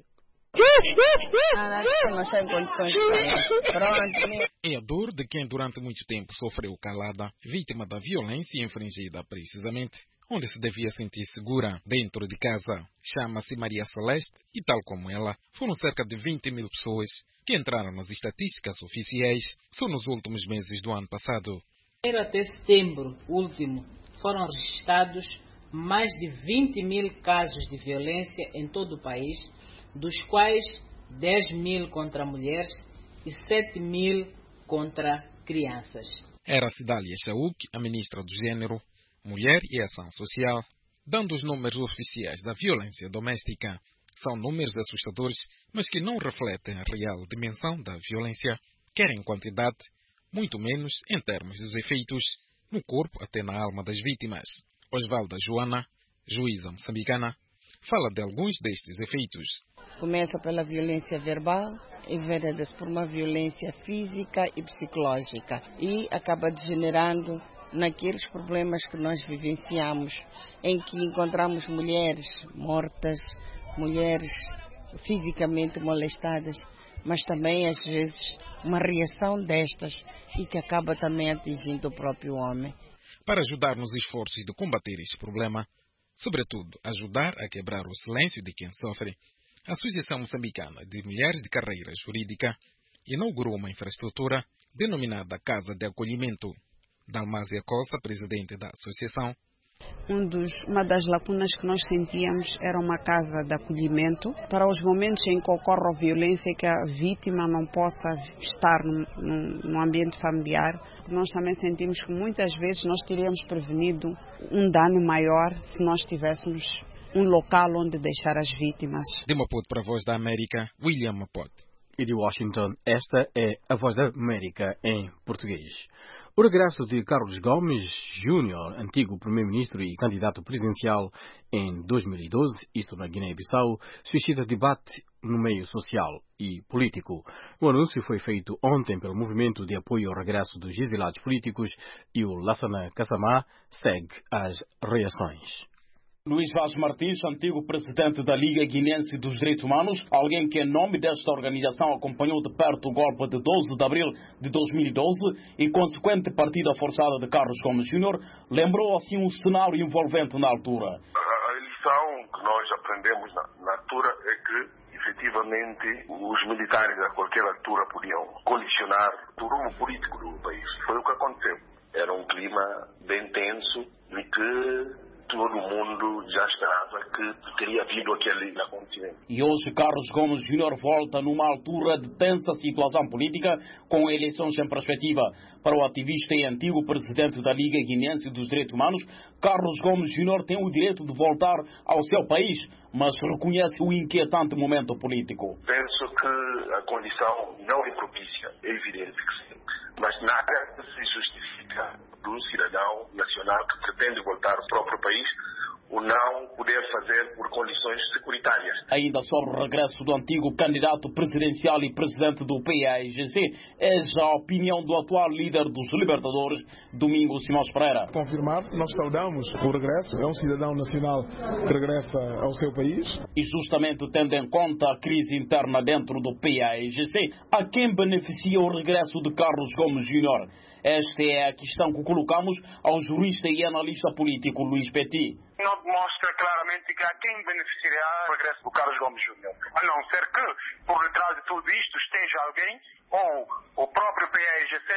Speaker 4: É a dor de quem durante muito tempo sofreu calada, vítima da violência infringida precisamente onde se devia sentir segura, dentro de casa. Chama-se Maria Celeste e, tal como ela, foram cerca de 20.000 pessoas que entraram nas estatísticas oficiais só nos últimos meses do ano passado.
Speaker 8: Até setembro último foram registrados mais de 20.000 casos de violência em todo o país, dos quais 10.000 contra mulheres e 7.000 contra crianças.
Speaker 4: Era Cidália Chauk, a ministra do Gênero, Mulher e Ação Social, dando os números oficiais da violência doméstica. São números assustadores, mas que não refletem a real dimensão da violência, quer em quantidade, muito menos em termos dos efeitos, no corpo até na alma das vítimas. Osvalda Joana, juíza moçambicana, fala de alguns destes efeitos.
Speaker 9: Começa pela violência verbal e vem-se por uma violência física e psicológica e acaba degenerando naqueles problemas que nós vivenciamos, em que encontramos mulheres mortas, mulheres fisicamente molestadas, mas também às vezes uma reação destas e que acaba também atingindo o próprio homem.
Speaker 4: Para ajudar nos esforços de combater este problema, sobretudo ajudar a quebrar o silêncio de quem sofre, a Associação Moçambicana de Mulheres de Carreira Jurídica inaugurou uma infraestrutura denominada Casa de Acolhimento. Dalmásia Costa, presidente da associação.
Speaker 10: Uma das lacunas que nós sentíamos era uma casa de acolhimento para os momentos em que ocorre a violência e que a vítima não possa estar num ambiente familiar. Nós também sentimos que muitas vezes nós teríamos prevenido um dano maior se nós tivéssemos um local onde deixar as vítimas.
Speaker 4: De Maputo para a Voz da América, William Mapote.
Speaker 1: E de Washington, esta é a Voz da América em português. O regresso de Carlos Gomes Júnior, antigo primeiro-ministro e candidato presidencial em 2012, isto na Guiné-Bissau, suscita debate no meio social e político. O anúncio foi feito ontem pelo movimento de apoio ao regresso dos exilados políticos e o Lassana Kassamá segue as reações.
Speaker 12: Luís Vaz Martins, antigo presidente da Liga Guinense dos Direitos Humanos, alguém que em nome desta organização acompanhou de perto o golpe de 12 de abril de 2012 e consequente partida forçada de Carlos Gomes Júnior, lembrou assim um cenário envolvente na altura.
Speaker 26: A lição que nós aprendemos na altura é que efetivamente os militares a qualquer altura podiam condicionar o rumo político do país. Foi o que aconteceu. Era um clima bem tenso e que todo mundo já esperava que teria havido aquele acontecimento.
Speaker 12: E hoje Carlos Gomes Júnior volta numa altura de tensa situação política, com eleições em perspectiva. Para o ativista e antigo presidente da Liga Guinense dos Direitos Humanos, Carlos Gomes Júnior tem o direito de voltar ao seu país, mas reconhece o inquietante momento político.
Speaker 26: Penso que a condição não é propícia, é evidente que sim, mas nada se justifica do cidadão nacional que pretende voltar ao próprio país o não poder fazer por condições securitárias.
Speaker 12: Ainda sobre o regresso do antigo candidato presidencial e presidente do PAIGC, é a opinião do atual líder dos Libertadores, Domingos Simões Pereira.
Speaker 27: Confirmar, nós saudamos o regresso, é um cidadão nacional que regressa ao seu país.
Speaker 12: E justamente tendo em conta a crise interna dentro do PAIGC, a quem beneficia o regresso de Carlos Gomes Júnior? Esta é a questão que colocamos ao jurista e analista político Luís Petit.
Speaker 25: Não demonstra claramente que há quem beneficiará o regresso do Carlos Gomes Júnior. A não ser que, por detrás de tudo isto, esteja alguém, ou o próprio PAIGC,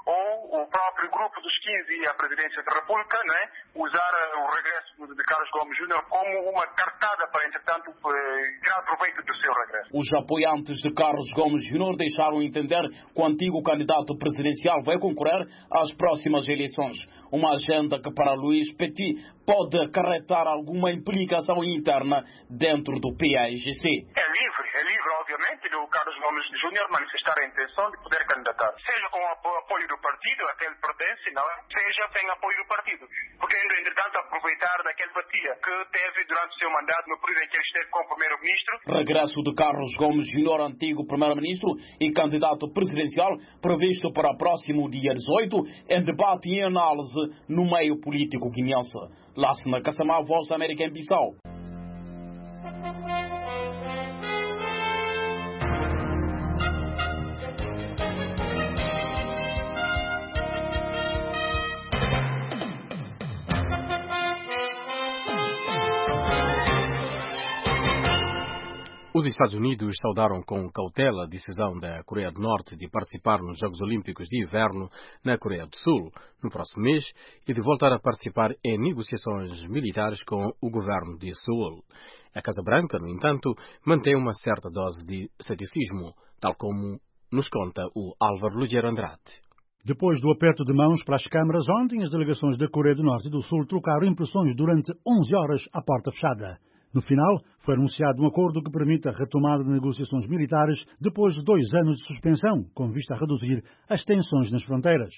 Speaker 25: ou o próprio grupo dos 15 e a Presidência da República, né, usar o regresso de Carlos Gomes Júnior como uma cartada para, entretanto, tirar proveito do seu regresso.
Speaker 12: Os apoiantes de Carlos Gomes Júnior deixaram entender que o antigo candidato presidencial vai concorrer às próximas eleições. uma agenda que para Luís Petit pode acarretar alguma implicação interna dentro do PAIGC.
Speaker 26: É livre, obviamente, do Carlos Gomes Júnior manifestar a intenção de poder candidatar, seja com o apoio do partido a que ele pertence, não, seja sem apoio do partido, podendo, entretanto, aproveitar daquela fatia que teve durante o seu mandato no período em que ele esteve como primeiro-ministro.
Speaker 12: Regresso de Carlos Gomes Júnior, antigo primeiro-ministro e candidato presidencial, previsto para o próximo dia 18, em debate e análise no meio político guineense. Lassana Kassamá, Voz da América em Bissau.
Speaker 1: Os Estados Unidos saudaram com cautela a decisão da Coreia do Norte de participar nos Jogos Olímpicos de Inverno na Coreia do Sul no próximo mês e de voltar a participar em negociações militares com o governo de Seul. A Casa Branca, no entanto, mantém uma certa dose de ceticismo, tal como nos conta o Álvaro Lugero Andrade.
Speaker 7: Depois do aperto de mãos para as câmaras, ontem as delegações da Coreia do Norte e do Sul trocaram impressões durante 11 horas à porta fechada. No final, foi anunciado um acordo que permite a retomada de negociações militares depois de 2 anos de suspensão, com vista a reduzir as tensões nas fronteiras.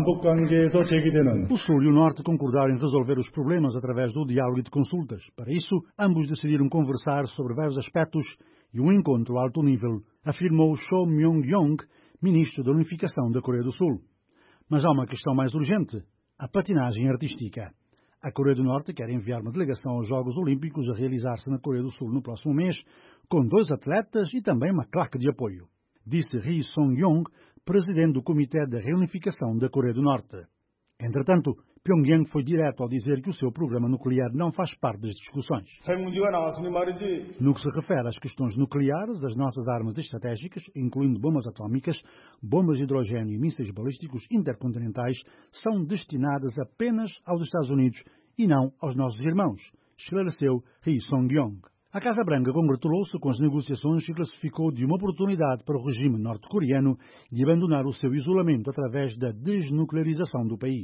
Speaker 7: O Sul e o Norte concordaram em resolver os problemas através do diálogo e de consultas. Para isso, ambos decidiram conversar sobre vários aspectos e um encontro a alto nível, afirmou Cho Myong-yong, ministro da Unificação da Coreia do Sul. Mas há uma questão mais urgente, a patinagem artística. A Coreia do Norte quer enviar uma delegação aos Jogos Olímpicos a realizar-se na Coreia do Sul no próximo mês, com 2 atletas e também uma claque de apoio, disse Ri Song-yong, presidente do Comitê da Reunificação da Coreia do Norte. Entretanto, Pyongyang foi direto ao dizer que o seu programa nuclear não faz parte das discussões. No que se refere às questões nucleares, as nossas armas estratégicas, incluindo bombas atómicas, bombas de hidrogênio e mísseis balísticos intercontinentais, são destinadas apenas aos Estados Unidos e não aos nossos irmãos, esclareceu Ri Song-yong. A Casa Branca congratulou-se com as negociações e classificou de uma oportunidade para o regime norte-coreano de abandonar o seu isolamento através da desnuclearização do país.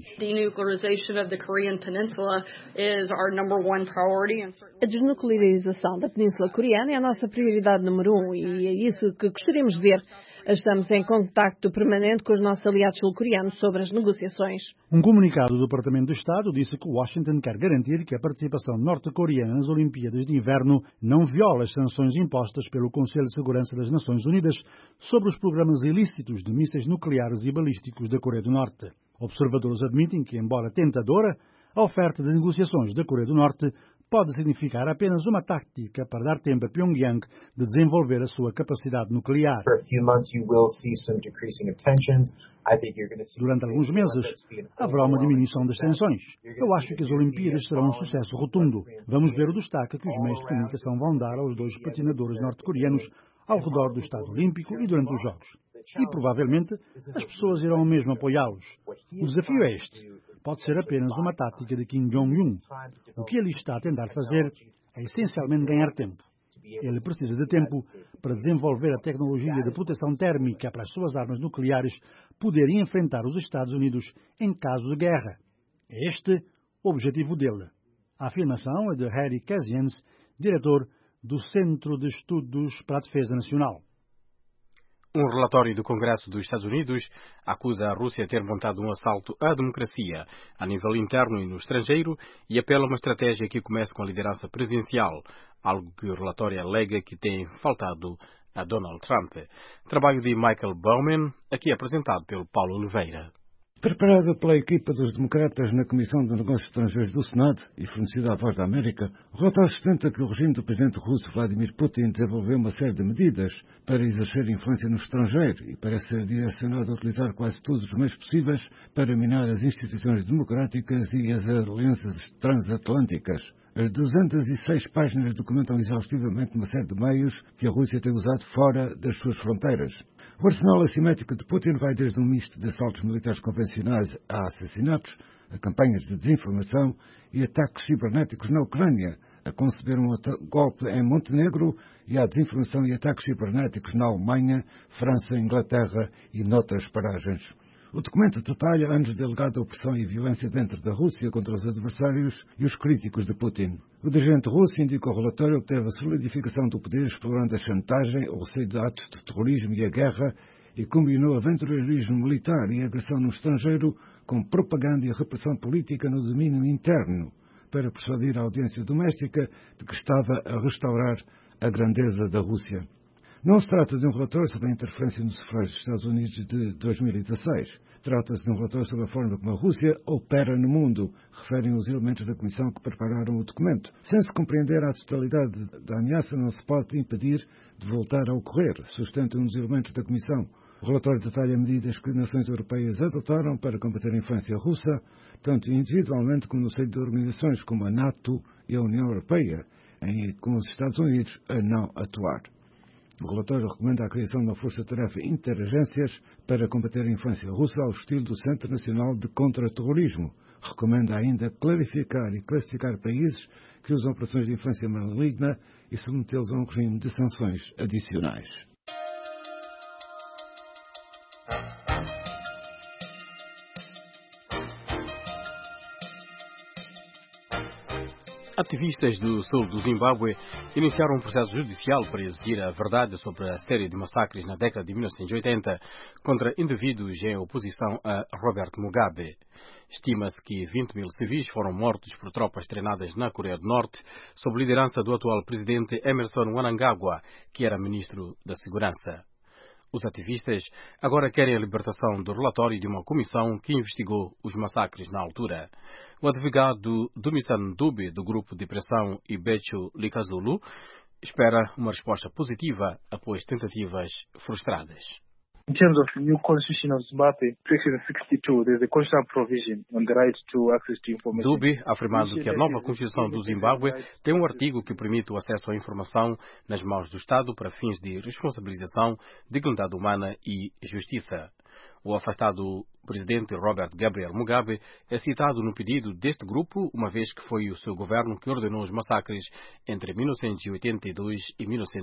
Speaker 11: A desnuclearização da Península Coreana é a nossa prioridade número 1 e é isso que gostaríamos de ver. Estamos em contacto permanente com os nossos aliados sul-coreanos sobre as negociações.
Speaker 7: Um comunicado do Departamento de Estado disse que Washington quer garantir que a participação norte-coreana nas Olimpíadas de Inverno não viola as sanções impostas pelo Conselho de Segurança das Nações Unidas sobre os programas ilícitos de mísseis nucleares e balísticos da Coreia do Norte. Observadores admitem que, embora tentadora, a oferta de negociações da Coreia do Norte pode significar apenas uma tática para dar tempo a Pyongyang de desenvolver a sua capacidade nuclear. Durante alguns meses, haverá uma diminuição das tensões. Eu acho que as Olimpíadas serão um sucesso rotundo. Vamos ver o destaque que os meios de comunicação vão dar aos 2 patinadores norte-coreanos ao redor do Estádio Olímpico e durante os Jogos. E, provavelmente, as pessoas irão mesmo apoiá-los. O desafio é este. Pode ser apenas uma tática de Kim Jong-un. O que ele está a tentar fazer é essencialmente ganhar tempo. Ele precisa de tempo para desenvolver a tecnologia de proteção térmica para as suas armas nucleares poderem enfrentar os Estados Unidos em caso de guerra. É este o objetivo dele. A afirmação é de Harry Kazians, diretor do Centro de Estudos para a Defesa Nacional.
Speaker 1: Um relatório do Congresso dos Estados Unidos acusa a Rússia de ter montado um assalto à democracia a nível interno e no estrangeiro e apela a uma estratégia que comece com a liderança presidencial, algo que o relatório alega que tem faltado a Donald Trump. Trabalho de Michael Bowman, aqui apresentado pelo Paulo Oliveira.
Speaker 13: Preparada pela equipa dos democratas na Comissão de Negócios Estrangeiros do Senado e fornecida à Voz da América, o relatório sustenta que o regime do presidente russo Vladimir Putin desenvolveu uma série de medidas para exercer influência no estrangeiro e parece ser direcionado a utilizar quase todos os meios possíveis para minar as instituições democráticas e as alianças transatlânticas. As 206 páginas documentam exaustivamente uma série de meios que a Rússia tem usado fora das suas fronteiras. O arsenal assimétrico de Putin vai desde um misto de assaltos militares convencionais a assassinatos, a campanhas de desinformação e ataques cibernéticos na Ucrânia, a conceber um golpe em Montenegro e à desinformação e ataques cibernéticos na Alemanha, França, Inglaterra e noutras paragens. O documento detalha anos de alegada opressão e violência dentro da Rússia contra os adversários e os críticos de Putin. O dirigente russo indica ao relatório que teve a solidificação do poder explorando a chantagem, o receio de atos de terrorismo e a guerra e combinou aventureirismo militar e agressão no estrangeiro com propaganda e repressão política no domínio interno para persuadir a audiência doméstica de que estava a restaurar a grandeza da Rússia. Não se trata de um relatório sobre a interferência no sufrágio dos Estados Unidos de 2016. Trata-se de um relatório sobre a forma como a Rússia opera no mundo, referem os elementos da Comissão que prepararam o documento. Sem se compreender a totalidade da ameaça, não se pode impedir de voltar a ocorrer, sustenta um dos elementos da Comissão. O relatório detalha medidas que nações europeias adotaram para combater a influência russa, tanto individualmente como no seio de organizações como a NATO e a União Europeia, com os Estados Unidos a não atuar. O relatório recomenda a criação de uma força-tarefa interagências para combater a influência russa ao estilo do Centro Nacional de Contra-Terrorismo. Recomenda ainda clarificar e classificar países que usam operações de influência maligna e submetê-los a um regime de sanções adicionais.
Speaker 1: Ativistas do sul do Zimbábue iniciaram um processo judicial para exigir a verdade sobre a série de massacres na década de 1980 contra indivíduos em oposição a Robert Mugabe. Estima-se que 20 mil civis foram mortos por tropas treinadas na Coreia do Norte sob liderança do atual presidente Emmerson Mnangagwa, que era ministro da Segurança. Os ativistas agora querem a libertação do relatório de uma comissão que investigou os massacres na altura. O advogado Dumisan Dube, do grupo de pressão Ibechu Likazulu, espera uma resposta positiva após tentativas frustradas.
Speaker 14: In terms of new constitution of Zimbabwe, section 62, there's a constitutional provision on the right to access to information.
Speaker 1: Dube, afirmando que a nova Constituição do Zimbábue tem um artigo que permite o acesso à informação nas mãos do Estado para fins de responsabilização, dignidade humana e justiça. O afastado presidente Robert Gabriel Mugabe é citado no pedido deste grupo, uma vez que foi o seu governo que ordenou os massacres entre 1982 e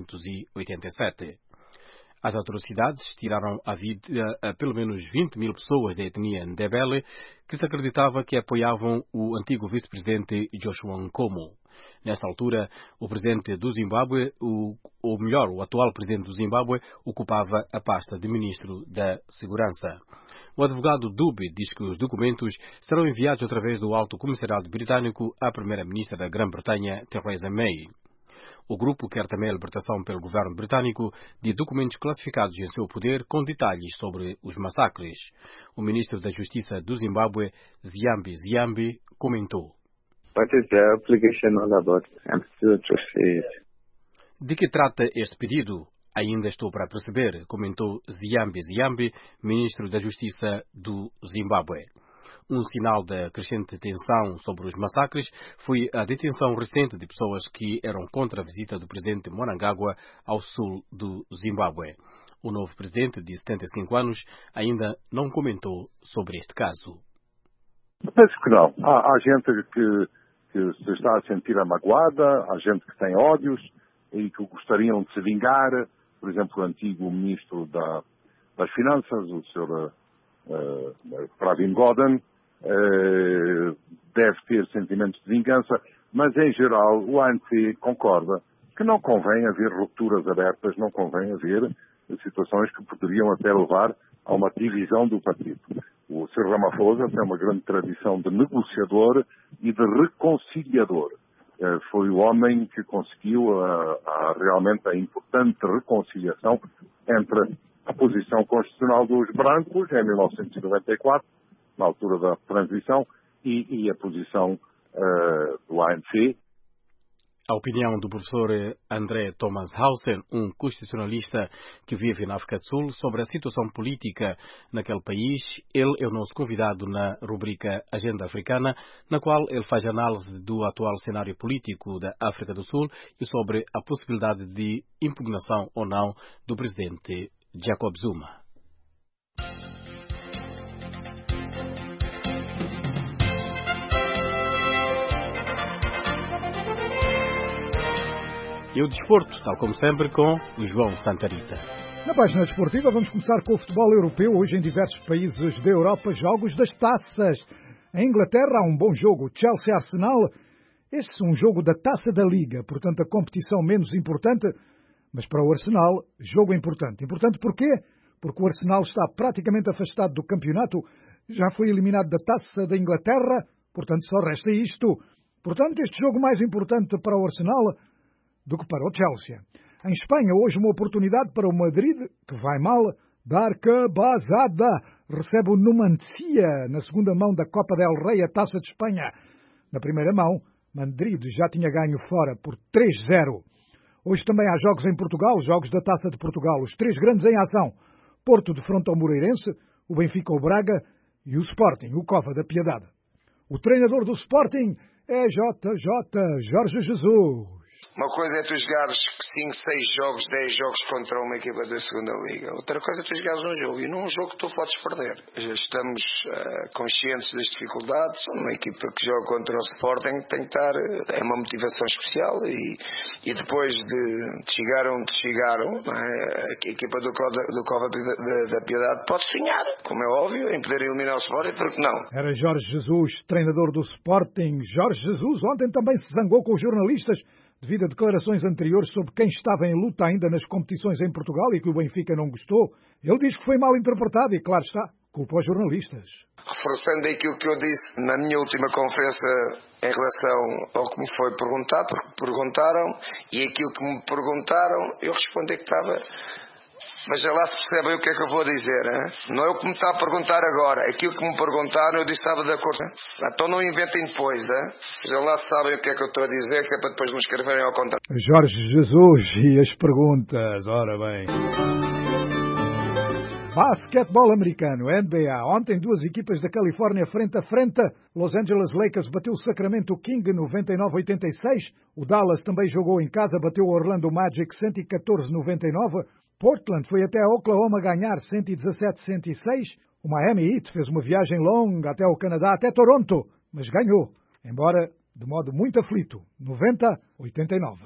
Speaker 1: 1987. As atrocidades tiraram a vida a pelo menos 20 mil pessoas da etnia Ndebele, que se acreditava que apoiavam o antigo vice-presidente Joshua Nkomo. Nessa altura, o presidente do Zimbábue, o atual presidente do Zimbábue, ocupava a pasta de ministro da Segurança. O advogado Dube diz que os documentos serão enviados através do Alto Comissariado Britânico à primeira-ministra da Grã-Bretanha, Theresa May. O grupo quer também a libertação pelo governo britânico de documentos classificados em seu poder com detalhes sobre os massacres. O ministro da Justiça do Zimbábue, Ziyambi, comentou:
Speaker 15: What is the application all about? I'm still to see it.
Speaker 1: De que trata este pedido? Ainda estou para perceber, comentou Ziyambi, ministro da Justiça do Zimbábue. Um sinal da crescente tensão sobre os massacres foi a detenção recente de pessoas que eram contra a visita do presidente Mnangagwa ao sul do Zimbábue. O novo presidente, de 75 anos, ainda não comentou sobre este caso.
Speaker 16: Penso que não. Há gente que se está a sentir amagoada, há gente que tem ódios e que gostariam de se vingar. Por exemplo, o antigo ministro das Finanças, o Sr. Pravin Gordhan, deve ter sentimentos de vingança, mas em geral o ANC concorda que não convém haver rupturas abertas, não convém haver situações que poderiam até levar a uma divisão do partido. O Sr. Ramaphosa tem uma grande tradição de negociador e de reconciliador. Foi o homem que conseguiu realmente a importante reconciliação entre a posição constitucional dos brancos em 1994, na altura da transição, e a posição do ANC.
Speaker 1: A opinião do professor André Thomas Hausen, um constitucionalista que vive na África do Sul, sobre a situação política naquele país. Ele é o nosso convidado na rubrica Agenda Africana, na qual ele faz análise do atual cenário político da África do Sul e sobre a possibilidade de impugnação ou não do presidente Jacob Zuma. E o desporto, tal como sempre, com o João Santa Rita.
Speaker 2: Na página desportiva vamos começar com o futebol europeu. Hoje em diversos países da Europa, jogos das taças. Em Inglaterra há um bom jogo, Chelsea-Arsenal. Este é um jogo da Taça da Liga, portanto a competição menos importante, mas para o Arsenal, jogo importante. Importante porquê? Porque o Arsenal está praticamente afastado do campeonato, já foi eliminado da Taça da Inglaterra, portanto só resta isto. Portanto, este jogo mais importante para o Arsenal do que para o Chelsea. Em Espanha, hoje uma oportunidade para o Madrid, que vai mal, dar cabazada. Recebe o Numancia na segunda mão da Copa del Rey, a Taça de Espanha. Na primeira mão, Madrid já tinha ganho fora por 3-0. Hoje também há jogos em Portugal, jogos da Taça de Portugal. Os três grandes em ação. Porto defronta o Moreirense, o Benfica o Braga e o Sporting, o Cova da Piedade. O treinador do Sporting é Jorge Jesus.
Speaker 5: Uma coisa é tu jogares 5, 6 jogos, 10 jogos contra uma equipa da segunda liga. Outra coisa é tu jogares um jogo. E num jogo tu podes perder. Estamos conscientes das dificuldades. Uma equipa que joga contra o Sporting tem que estar... É uma motivação especial. E depois de chegaram, a equipa do Cova da Piedade pode sonhar, como é óbvio, em poder eliminar o Sporting, porque não?
Speaker 2: Era Jorge Jesus, treinador do Sporting. Jorge Jesus ontem também se zangou com os jornalistas devido a declarações anteriores sobre quem estava em luta ainda nas competições em Portugal e que o Benfica não gostou. Ele diz que foi mal interpretado e, claro está, culpa aos jornalistas.
Speaker 5: Reforçando aquilo que eu disse na minha última conferência em relação ao que me foi perguntado, porque perguntaram, e aquilo que me perguntaram, eu respondi que estava... Veja lá se percebem o que é que eu vou dizer, hein? Não é o que me está a perguntar agora. Aquilo que me perguntaram, eu disse que estava de acordo. Então não inventem depois, hein? Veja lá se sabem o que é que eu estou a dizer, que é para depois me escreverem ao contrário.
Speaker 2: Jorge Jesus e as perguntas, ora bem. Basquetebol americano, NBA. Ontem duas equipas da Califórnia frente a frente. Los Angeles Lakers bateu o Sacramento King 99-86. O Dallas também jogou em casa, bateu o Orlando Magic 114-99. Portland foi até a Oklahoma ganhar 117-106. O Miami Heat fez uma viagem longa até o Canadá, até Toronto, mas ganhou, embora de modo muito aflito, 90-89.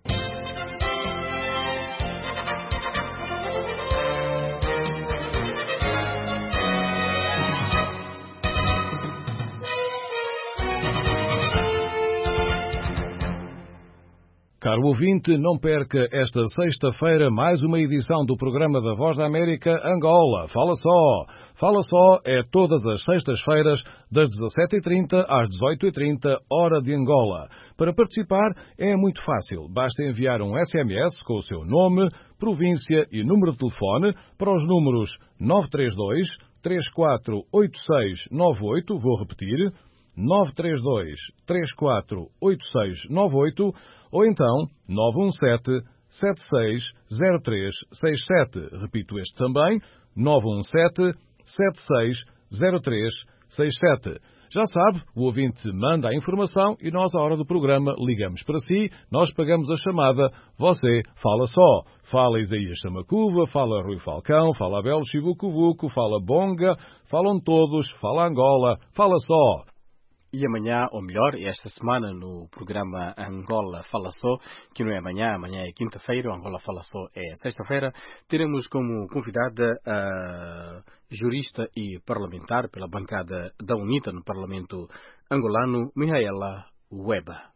Speaker 17: Caro ouvinte, não perca esta sexta-feira mais uma edição do programa da Voz da América Angola. Fala só! Fala só é todas as sextas-feiras, das 17h30 às 18h30, hora de Angola. Para participar é muito fácil. Basta enviar um SMS com o seu nome, província e número de telefone para os números 932 348698, vou repetir, 932 348698, ou então 917-760367. Repito este também, 917-760367. Já sabe, o ouvinte manda a informação e nós, à hora do programa, ligamos para si, nós pagamos a chamada, você fala só. Fala Isaías Samacuva, fala Rui Falcão, fala Abel Chivucovuco, fala Bonga, falam todos, fala Angola, fala só.
Speaker 1: E amanhã, ou melhor, esta semana, no programa Angola Fala Só, que não é amanhã é quinta-feira, o Angola Fala Só é sexta-feira, teremos como convidada a jurista e parlamentar pela bancada da UNITA no Parlamento angolano, Mihaela Weba.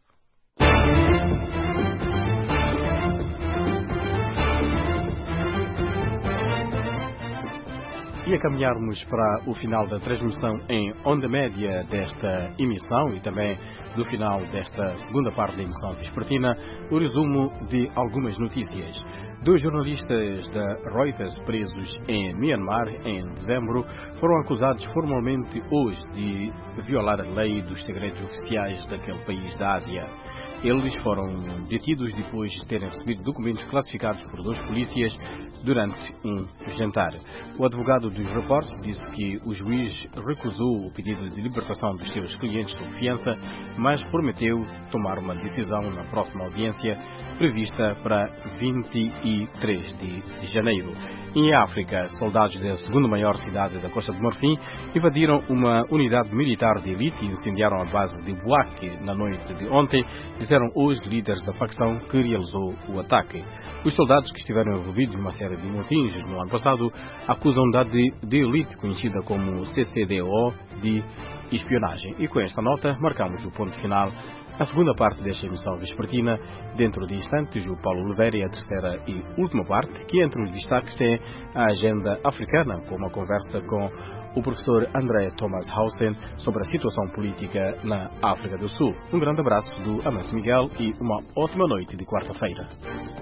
Speaker 1: E a caminharmos para o final da transmissão em onda média desta emissão e também do final desta segunda parte da emissão vespertina, o resumo de algumas notícias. 2 jornalistas da Reuters presos em Myanmar em dezembro foram acusados formalmente hoje de violar a lei dos segredos oficiais daquele país da Ásia. Eles foram detidos depois de terem recebido documentos classificados por 2 polícias durante um jantar. O advogado dos reportes disse que o juiz recusou o pedido de libertação dos seus clientes sob fiança, mas prometeu tomar uma decisão na próxima audiência prevista para 23 de janeiro. Em África, soldados da segunda maior cidade da Costa do Marfim invadiram uma unidade militar de elite e incendiaram a base de Bouaké na noite de ontem, disseram hoje líderes da facção que realizou o ataque. Os soldados que estiveram envolvidos numa série de motins no ano passado acusam a unidade de elite conhecida como CCDO de espionagem. E com esta nota marcamos o ponto final à segunda parte desta emissão vespertina. Dentro de instantes, o Paulo Oliveira e a terceira e última parte, que entre os destaques tem a agenda africana, com uma conversa com o professor André Thomas Hausen sobre a situação política na África do Sul. Um grande abraço do Amancio Miguel e uma ótima noite de quarta-feira.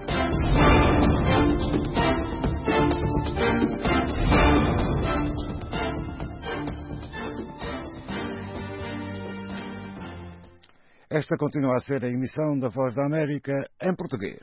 Speaker 13: Esta continua a ser a emissão da Voz da América em português.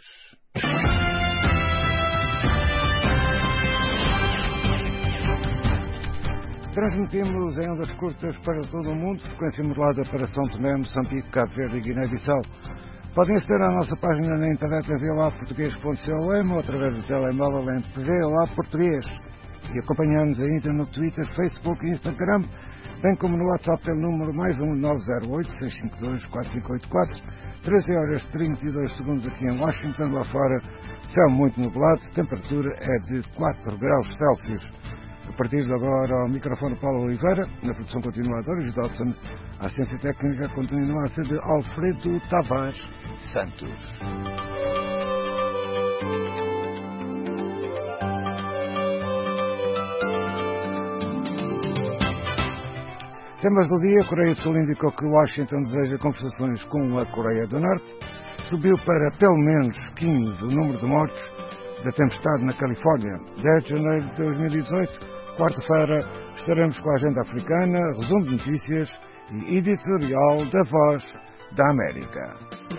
Speaker 13: Transmitimos em ondas curtas para todo o mundo, frequência modulada para São Tomé, Moçambique, Cabo Verde e Guiné-Bissau. Podem aceder à nossa página na internet em voaportuguês.com ou através do telemóvel em VOA Português. E acompanhamos ainda no Twitter, Facebook e Instagram, bem como no WhatsApp pelo número mais 908-652-4584, 13h32 aqui em Washington. Lá fora, céu muito nublado, temperatura é de 4 graus Celsius. A partir de agora, ao microfone Paulo Oliveira, na produção continua Doris Dodson, a assistência técnica continua a ser de Alfredo Tavares Santos. Temas do dia. A Coreia do Sul indicou que Washington deseja conversações com a Coreia do Norte. Subiu para pelo menos 15 o número de mortos da tempestade na Califórnia. 10 de janeiro de 2018, quarta-feira, estaremos com a agenda africana, resumo de notícias e editorial da Voz da América.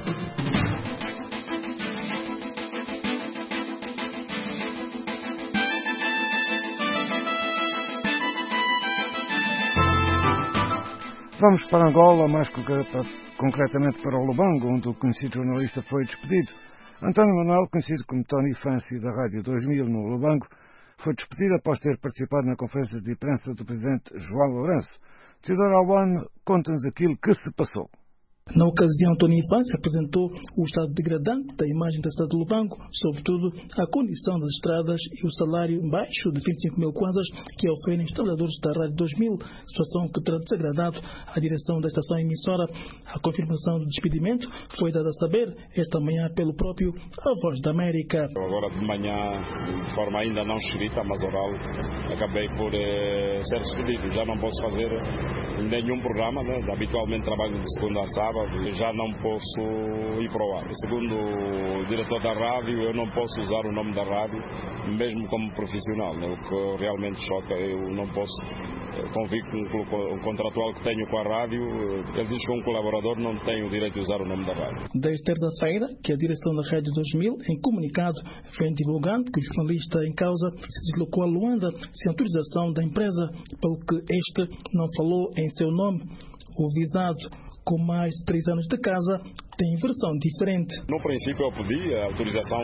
Speaker 13: Vamos para Angola, mais concretamente para o Lubango, onde o conhecido jornalista foi despedido. António Manuel, conhecido como Tony Fancy da Rádio 2000 no Lubango, foi despedido após ter participado na conferência de imprensa do presidente João Lourenço. Teodoro Alban conta-nos aquilo que se passou.
Speaker 3: Na ocasião, Tony Fancy apresentou o estado degradante da imagem da cidade do Lubango, sobretudo a condição das estradas e o salário baixo de 25 mil kwanzas que oferem os trabalhadores da Rádio 2000, situação que terá desagradado a direção da estação emissora. A confirmação do despedimento foi dada a saber esta manhã pelo próprio A Voz da América.
Speaker 6: Agora de manhã, de forma ainda não escrita, mas oral, acabei por ser despedido. Já não posso fazer nenhum programa, né? Habitualmente trabalho de segunda a sábado. Já não posso ir para o ar. Segundo o diretor da rádio, eu não posso usar o nome da rádio, mesmo como profissional. O que realmente choca, eu não posso convir com o contratual que tenho com a rádio. Ele diz que um colaborador não tem o direito de usar o nome da rádio.
Speaker 3: Desde terça-feira, que a direção da Rádio 2000, em comunicado, vem divulgando que o jornalista em causa se deslocou a Luanda sem autorização da empresa, pelo que este não falou em seu nome. O visado, com mais de 3 anos de casa, tem versão diferente.
Speaker 6: No princípio eu pedi a autorização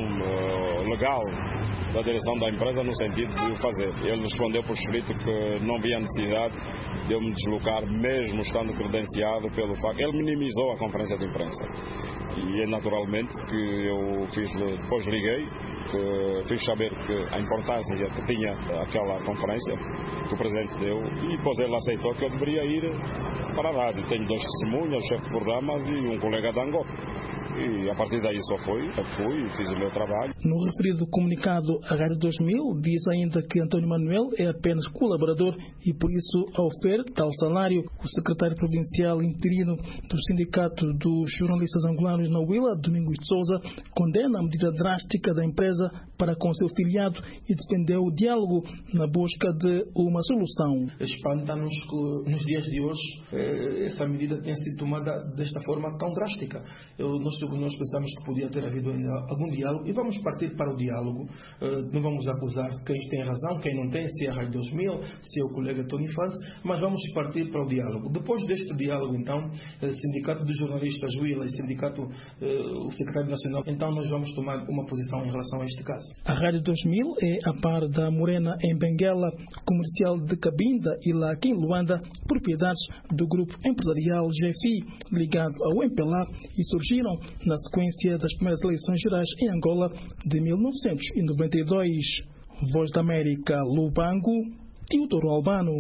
Speaker 6: legal da direção da empresa no sentido de o fazer. Ele respondeu por escrito que não havia necessidade de eu me deslocar, mesmo estando credenciado pelo facto. Ele minimizou a conferência de imprensa. E é naturalmente que eu depois liguei, que fiz saber que a importância que tinha aquela conferência que o Presidente deu, e depois ele aceitou que eu deveria ir para a rádio. Tenho 2 testemunhas, o chefe de programas e um colega de Angola. E a partir daí só fui e fiz o meu trabalho.
Speaker 3: No referido comunicado, a Rádio 2000 diz ainda que António Manuel é apenas colaborador e por isso oferece tal salário. O secretário provincial interino do Sindicato dos Jornalistas Angolanos na Huila, Domingos de Souza, condena a medida drástica da empresa para com seu filiado e defendeu o diálogo na busca de uma solução.
Speaker 18: Espanta-nos que nos dias de hoje essa medida tenha sido tomada desta forma tão drástica. Nós pensamos que podia ter havido ainda algum diálogo e vamos partir para o diálogo. Não vamos acusar quem tem razão, quem não tem, se é a Rádio 2000, se é o colega Tony Fancy, mas vamos partir para o diálogo. Depois deste diálogo, então, Sindicato dos Jornalistas Huila e Sindicato, o Secretário Nacional, então nós vamos tomar uma posição em relação a este caso.
Speaker 3: A Rádio 2000 é a par da Morena em Benguela, Comercial de Cabinda e Laque em Luanda, propriedades do grupo empresarial GFI, ligado ao MPLA e surgiram na sequência das primeiras eleições gerais em Angola de 1992. Voz da América, Lubango, Teodoro Albano.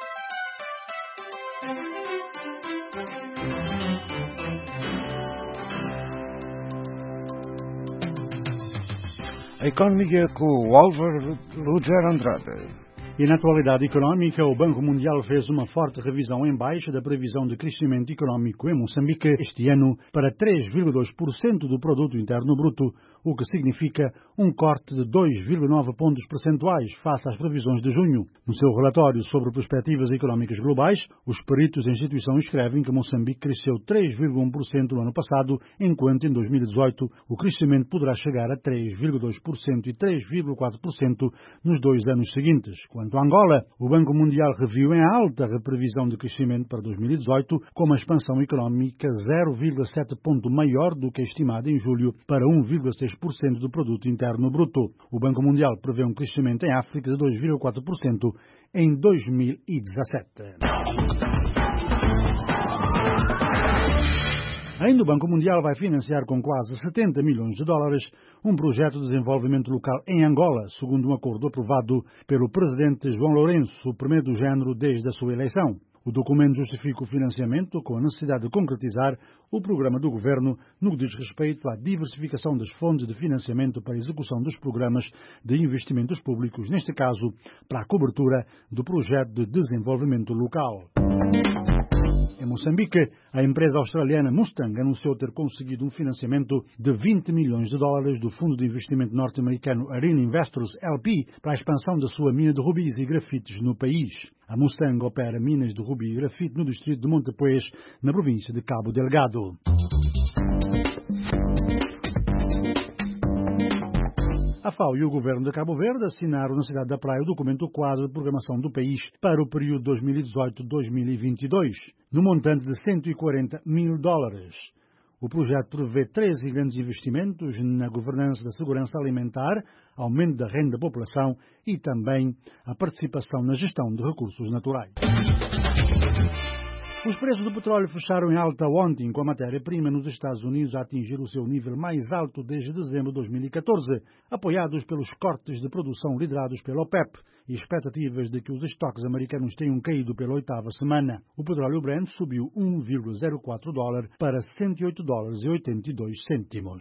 Speaker 13: A economia com o Álvaro Luger Andrade.
Speaker 7: E na atualidade económica, o Banco Mundial fez uma forte revisão em baixa da previsão de crescimento económico em Moçambique este ano para 3,2% do produto interno bruto, o que significa um corte de 2,9 pontos percentuais face às previsões de junho. No seu relatório sobre perspectivas económicas globais, os peritos da instituição escrevem que Moçambique cresceu 3,1% no ano passado, enquanto em 2018 o crescimento poderá chegar a 3,2% e 3,4% nos 2 anos seguintes. Quanto a Angola, o Banco Mundial reviu em alta a previsão de crescimento para 2018, com uma expansão económica 0,7 ponto maior do que a estimada em julho para 1,6% do produto interno bruto. O Banco Mundial prevê um crescimento em África de 2,4% em 2017. Ainda o Banco Mundial vai financiar com quase 70 milhões de dólares um projeto de desenvolvimento local em Angola, segundo um acordo aprovado pelo presidente João Lourenço, o primeiro do género desde a sua eleição. O documento justifica o financiamento com a necessidade de concretizar o programa do governo no que diz respeito à diversificação das fontes de financiamento para a execução dos programas de investimentos públicos, neste caso, para a cobertura do projeto de desenvolvimento local. Em Moçambique, a empresa australiana Mustang anunciou ter conseguido um financiamento de 20 milhões de dólares do fundo de investimento norte-americano Arena Investors LP para a expansão da sua mina de rubis e grafites no país. A Mustang opera minas de rubi e grafite no distrito de Montepuez, na província de Cabo Delgado. A FAO e o governo de Cabo Verde assinaram na cidade da Praia o documento quadro de programação do país para o período 2018-2022, no montante de 140 mil dólares. O projeto prevê 13 grandes investimentos na governança da segurança alimentar, aumento da renda da população e também a participação na gestão de recursos naturais. Os preços do petróleo fecharam em alta ontem, com a matéria-prima nos Estados Unidos a atingir o seu nível mais alto desde dezembro de 2014, apoiados pelos cortes de produção liderados pela OPEP e expectativas de que os estoques americanos tenham caído pela 8ª semana. O petróleo Brent subiu 1,04 dólar para 108 dólares e 82 cêntimos.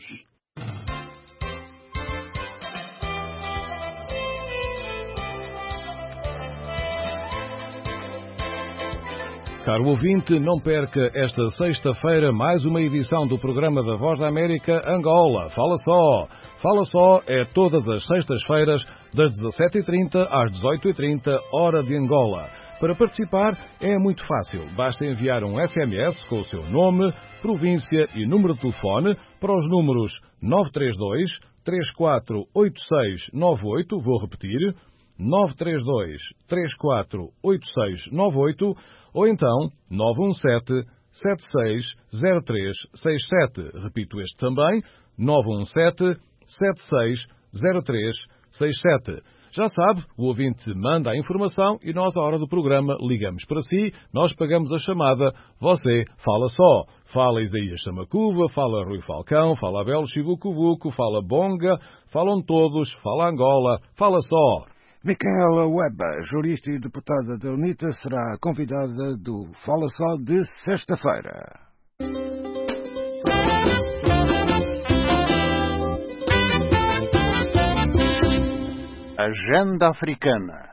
Speaker 17: Caro ouvinte, não perca esta sexta-feira mais uma edição do programa da Voz da América Angola. Fala só! Fala só é todas as sextas-feiras, das 17h30 às 18h30, hora de Angola. Para participar é muito fácil. Basta enviar um SMS com o seu nome, província e número de telefone para os números 932 348698, vou repetir, 932 348698, ou então 917-760367. Repito este também, 917-760367. Já sabe, o ouvinte manda a informação e nós, à hora do programa, ligamos para si, nós pagamos a chamada, você fala só. Fala Isaías Samacuva, fala Rui Falcão, fala Abel Chibucubuco, fala Bonga, falam todos, fala Angola, fala só.
Speaker 13: Micaela Weba, jurista e deputada da UNITA, será convidada do Fala Só de sexta-feira.
Speaker 8: Agenda Africana.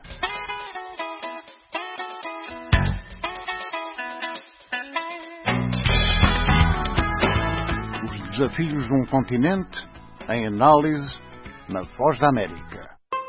Speaker 8: Os desafios de um continente em análise na Voz da América.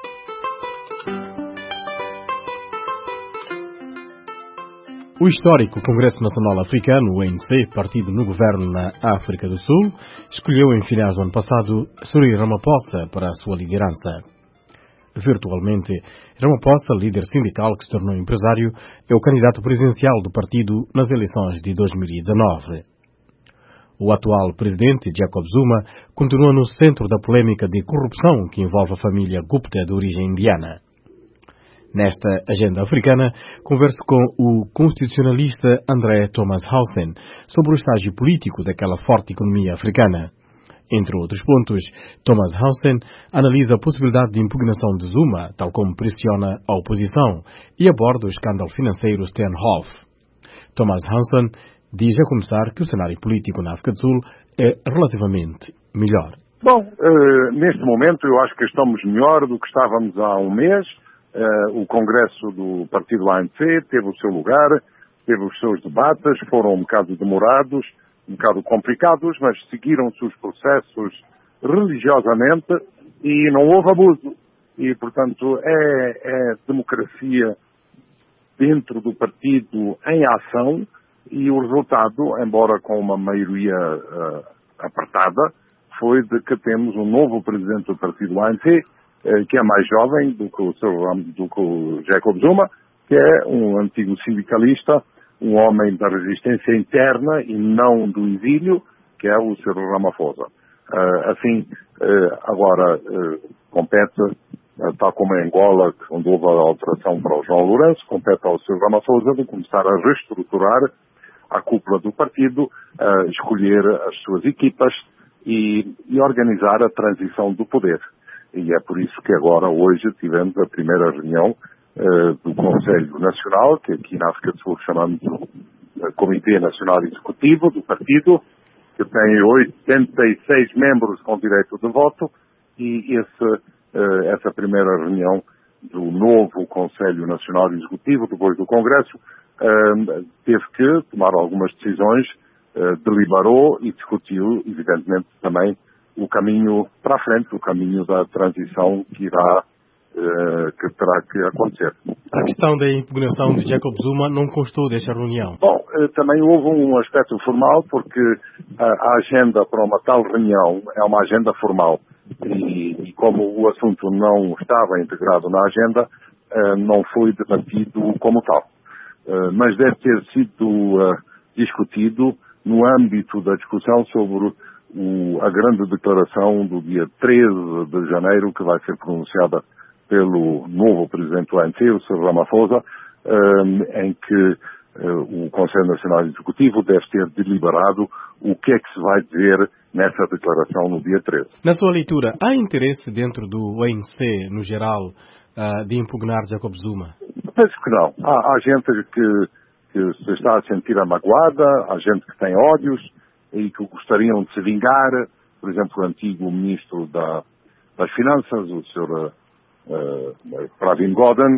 Speaker 1: O histórico Congresso Nacional Africano, o ANC, partido no governo na África do Sul, escolheu em finais do ano passado Cyril Ramaphosa para a sua liderança. Virtualmente, Ramaphosa, líder sindical que se tornou empresário, é o candidato presidencial do partido nas eleições de 2019. O atual presidente, Jacob Zuma, continua no centro da polêmica de corrupção que envolve a família Gupta de origem indiana. Nesta agenda africana, converso com o constitucionalista André Thomas Hausen sobre o estágio político daquela forte economia africana. Entre outros pontos, Thomas Hausen analisa a possibilidade de impugnação de Zuma, tal como pressiona a oposição, e aborda o escândalo financeiro Steenhoff. Thomas Hausen diz a começar que o cenário político na África do Sul é relativamente melhor.
Speaker 16: Bom, neste momento eu acho que estamos melhor do que estávamos há um mês. O Congresso do Partido ANC teve o seu lugar, teve os seus debates, foram um bocado demorados, um bocado complicados, mas seguiram-se os processos religiosamente e não houve abuso. E, portanto, é democracia dentro do partido em ação e o resultado, embora com uma maioria apertada, foi de que temos um novo presidente do partido ANC, que é mais jovem do que o Jacob Zuma, que é um antigo sindicalista, um homem da resistência interna e não do exílio, que é o Cyril Ramaphosa. Agora compete, tal como em Angola, onde houve a alteração para o João Lourenço, compete ao Cyril Ramaphosa de começar a reestruturar a cúpula do partido, escolher as suas equipas e organizar a transição do poder. E é por isso que agora, hoje, tivemos a primeira reunião do Conselho Nacional, que aqui na África do Sul chamamos o Comitê Nacional Executivo do partido, que tem 86 membros com direito de voto, e essa primeira reunião do novo Conselho Nacional Executivo, depois do Congresso, teve que tomar algumas decisões, deliberou e discutiu, evidentemente, também o caminho para a frente, o caminho da transição que terá que acontecer.
Speaker 1: A questão da impugnação de Jacob Zuma não constou desta reunião?
Speaker 16: Bom, também houve um aspecto formal, porque a agenda para uma tal reunião é uma agenda formal. E como o assunto não estava integrado na agenda, não foi debatido como tal. Mas deve ter sido discutido no âmbito da discussão sobre a grande declaração do dia 13 de janeiro, que vai ser pronunciada pelo novo presidente do ANC, o Cyril Ramaphosa, em que o Conselho Nacional Executivo deve ter deliberado o que é que se vai dizer nessa declaração no dia 13.
Speaker 1: Na sua leitura, há interesse dentro do ANC, no geral, de impugnar Jacob Zuma?
Speaker 16: Penso que não. Há gente que se está a sentir amagoada, há gente que tem ódios e que gostariam de se vingar. Por exemplo, o antigo ministro das Finanças, o Sr. Pravin Gordhan,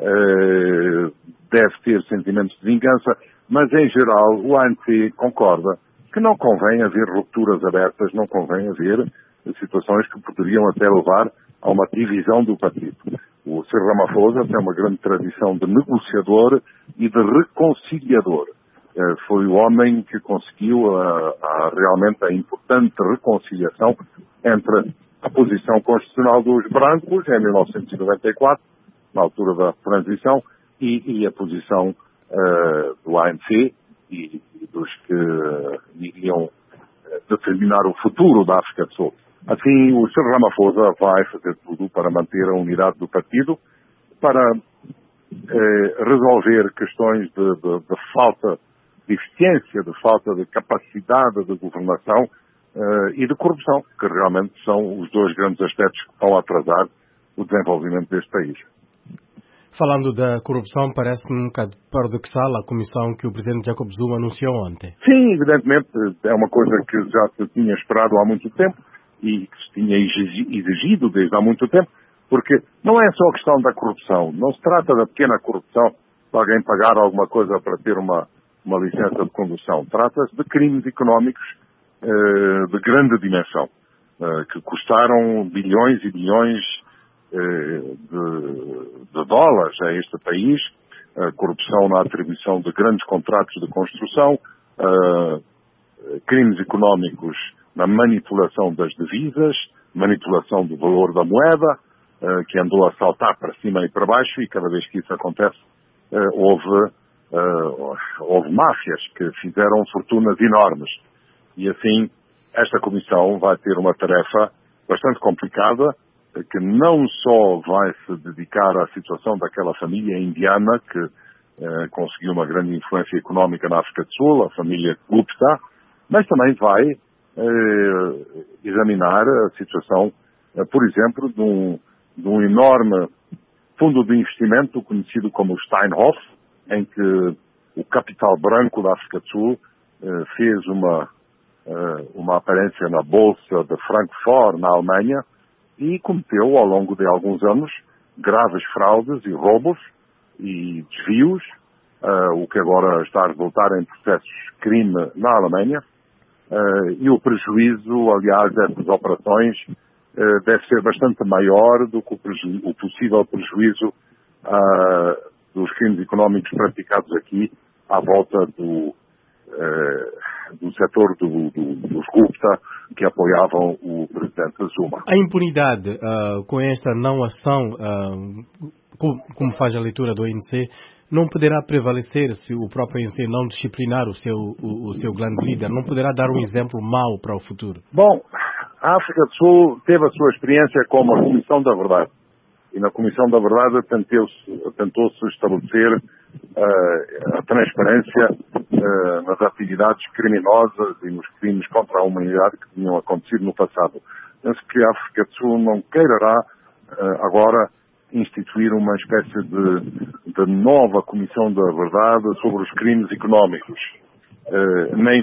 Speaker 16: deve ter sentimentos de vingança, mas em geral o ANC concorda que não convém haver rupturas abertas, não convém haver situações que poderiam até levar a uma divisão do partido. O Cyril Ramaphosa tem uma grande tradição de negociador e de reconciliador. Foi o homem que conseguiu realmente a importante reconciliação entre a posição constitucional dos brancos, em 1994, na altura da transição, e a posição do ANC e dos que iriam determinar o futuro da África do Sul. Assim, o Sr. Ramaphosa vai fazer tudo para manter a unidade do partido, para resolver questões de falta de eficiência, de falta de capacidade de governação e de corrupção, que realmente são os dois grandes aspectos que estão a atrasar o desenvolvimento deste país.
Speaker 1: Falando da corrupção, parece-me um bocado paradoxal a comissão que o presidente Jacob Zuma anunciou ontem.
Speaker 16: Sim, evidentemente, é uma coisa que já se tinha esperado há muito tempo e que se tinha exigido desde há muito tempo, porque não é só a questão da corrupção, não se trata da pequena corrupção de alguém pagar alguma coisa para ter uma licença de condução, trata-se de crimes económicos de grande dimensão, que custaram bilhões e bilhões de dólares a este país, corrupção na atribuição de grandes contratos de construção, crimes económicos na manipulação das divisas, manipulação do valor da moeda, que andou a saltar para cima e para baixo, e cada vez que isso acontece houve máfias que fizeram fortunas enormes. E assim, esta comissão vai ter uma tarefa bastante complicada, que não só vai se dedicar à situação daquela família indiana que conseguiu uma grande influência económica na África do Sul, a família Gupta, mas também vai examinar a situação, por exemplo, de um enorme fundo de investimento conhecido como Steinhoff, em que o capital branco da África do Sul fez uma aparência na Bolsa de Frankfurt, na Alemanha, e cometeu ao longo de alguns anos graves fraudes e roubos e desvios, o que agora está a resultar em processos de crime na Alemanha, e o prejuízo, aliás, dessas operações deve ser bastante maior do que o possível prejuízo dos crimes económicos praticados aqui à volta do setor dos Gupta que apoiavam o presidente Zuma.
Speaker 1: A impunidade com esta não ação, como faz a leitura do ANC, não poderá prevalecer se o próprio ANC não disciplinar o seu grande líder? Não poderá dar um exemplo mau para o futuro?
Speaker 16: Bom, a África do Sul teve a sua experiência como a Comissão da Verdade. E na Comissão da Verdade tentou-se estabelecer a transparência nas atividades criminosas e nos crimes contra a humanidade que tinham acontecido no passado. Penso que a África do Sul não queirá agora instituir uma espécie de nova Comissão da Verdade sobre os crimes económicos, nem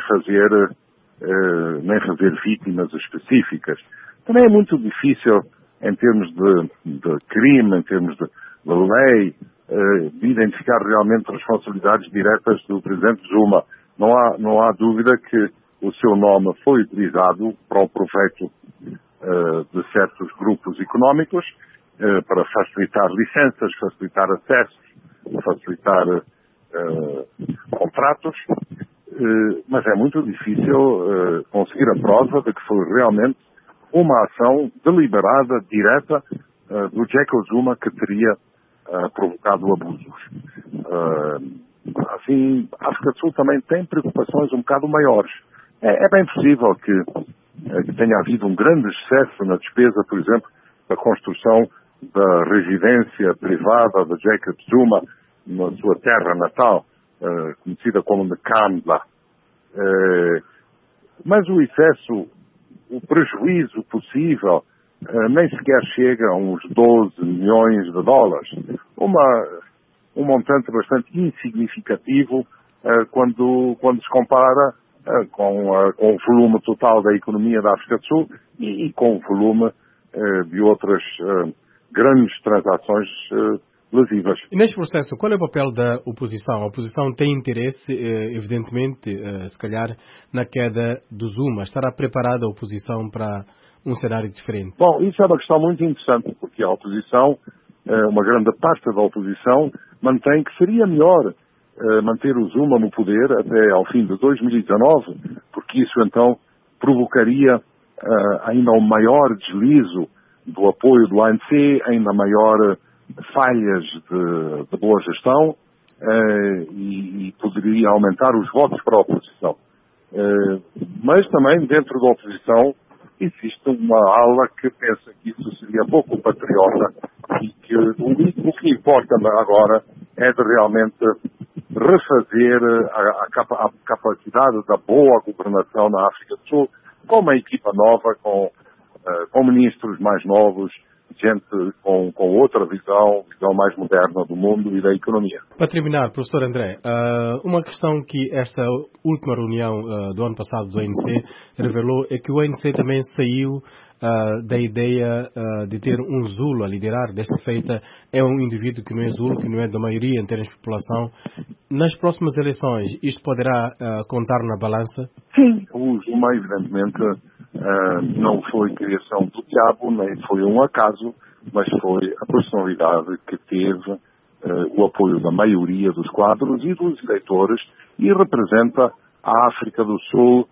Speaker 16: fazer vítimas específicas. Também é muito difícil, em termos de crime, em termos de lei, de identificar realmente responsabilidades diretas do presidente Zuma. Não há dúvida que o seu nome foi utilizado para o proveito de certos grupos económicos, para facilitar licenças, facilitar acessos, facilitar contratos, mas é muito difícil conseguir a prova de que foi realmente uma ação deliberada, direta, do Jacob Zuma que teria provocado abusos. Assim, a África do Sul também tem preocupações um bocado maiores. É bem possível que tenha havido um grande excesso na despesa, por exemplo, da construção da residência privada de Jacob Zuma na sua terra natal, conhecida como de Kandla. Mas o excesso, o prejuízo possível, nem sequer chega a uns 12 milhões de dólares. Um montante bastante insignificativo quando se compara com o volume total da economia da África do Sul e com o volume de outras grandes transações lesivas.
Speaker 1: E neste processo, qual é o papel da oposição? A oposição tem interesse, evidentemente, se calhar, na queda do Zuma. Estará preparada a oposição para um cenário diferente?
Speaker 16: Bom, isso é uma questão muito interessante, porque a oposição, uma grande parte da oposição, mantém que seria melhor manter o Zuma no poder até ao fim de 2019, porque isso então provocaria ainda um maior deslizo do apoio do ANC, ainda maior falhas de boa gestão e poderia aumentar os votos para a oposição. Mas também dentro da oposição existe uma ala que pensa que isso seria pouco patriota e que o que importa agora é de realmente refazer a capacidade da boa governação na África do Sul com uma equipa nova, com ministros mais novos, gente com outra visão mais moderna do mundo e da economia.
Speaker 1: Para terminar, professor André, uma questão que esta última reunião do ano passado do ANC revelou é que o ANC também saiu da ideia de ter um Zulu a liderar. Desta feita é um indivíduo que não é Zulu, que não é da maioria em termos de população. Nas próximas eleições, isto poderá contar na balança?
Speaker 16: Sim, o Zuma, evidentemente, não foi criação do diabo, nem foi um acaso, mas foi a personalidade que teve o apoio da maioria dos quadros e dos eleitores e representa a África do Sul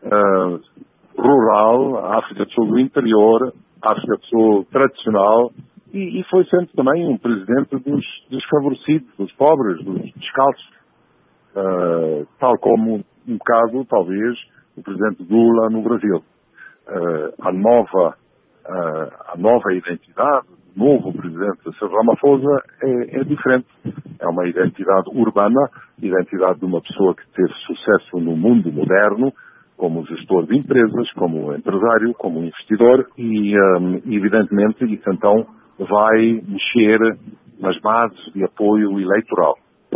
Speaker 16: rural, a África do Sul do interior, a África do Sul tradicional e foi sempre também um presidente dos desfavorecidos, dos pobres, dos descalços, tal como um bocado, talvez, o presidente Lula no Brasil. A nova a nova identidade do novo presidente Cyril Ramaphosa é diferente. É uma identidade urbana, identidade de uma pessoa que teve sucesso no mundo moderno, como gestor de empresas, como empresário, como investidor, e evidentemente isso então vai mexer nas bases de apoio eleitoral.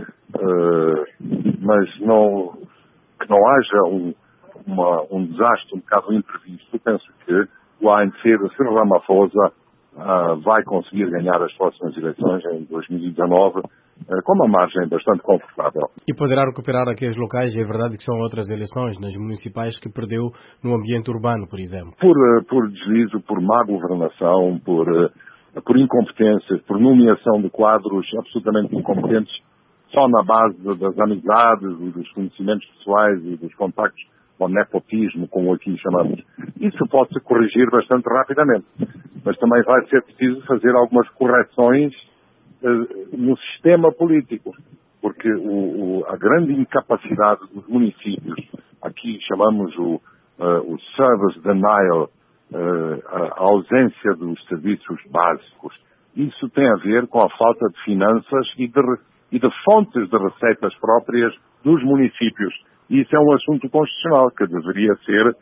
Speaker 16: Mas que não haja um desastre um bocado imprevisto. Penso que o ANC de Cyril Ramaphosa vai conseguir ganhar as próximas eleições em 2019 com uma margem bastante confortável.
Speaker 1: E poderá recuperar aqueles locais, é verdade que são outras eleições, nas municipais, que perdeu no ambiente urbano, por exemplo?
Speaker 16: Por deslize, por má governação, por incompetências, por nomeação de quadros absolutamente incompetentes, só na base das amizades e dos conhecimentos pessoais e dos contactos, ou nepotismo, como aqui chamamos. Isso pode-se corrigir bastante rapidamente, mas também vai ser preciso fazer algumas correções no sistema político, porque a grande incapacidade dos municípios, aqui chamamos o service denial, a ausência dos serviços básicos, isso tem a ver com a falta de finanças e de fontes de receitas próprias dos municípios. E isso é um assunto constitucional que deveria ser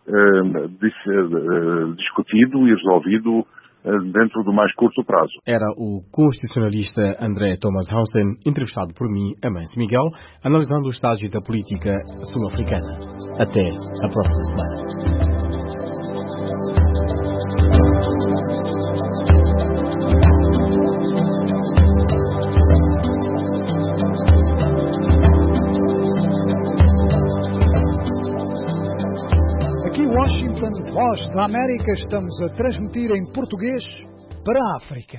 Speaker 16: discutido e resolvido dentro do mais curto prazo.
Speaker 1: Era o constitucionalista André Thomas Hansen, entrevistado por mim, Amâncio Miguel, analisando o estágio da política sul-africana. Até a próxima semana.
Speaker 2: Washington, Voz da América, estamos a transmitir em português para a África.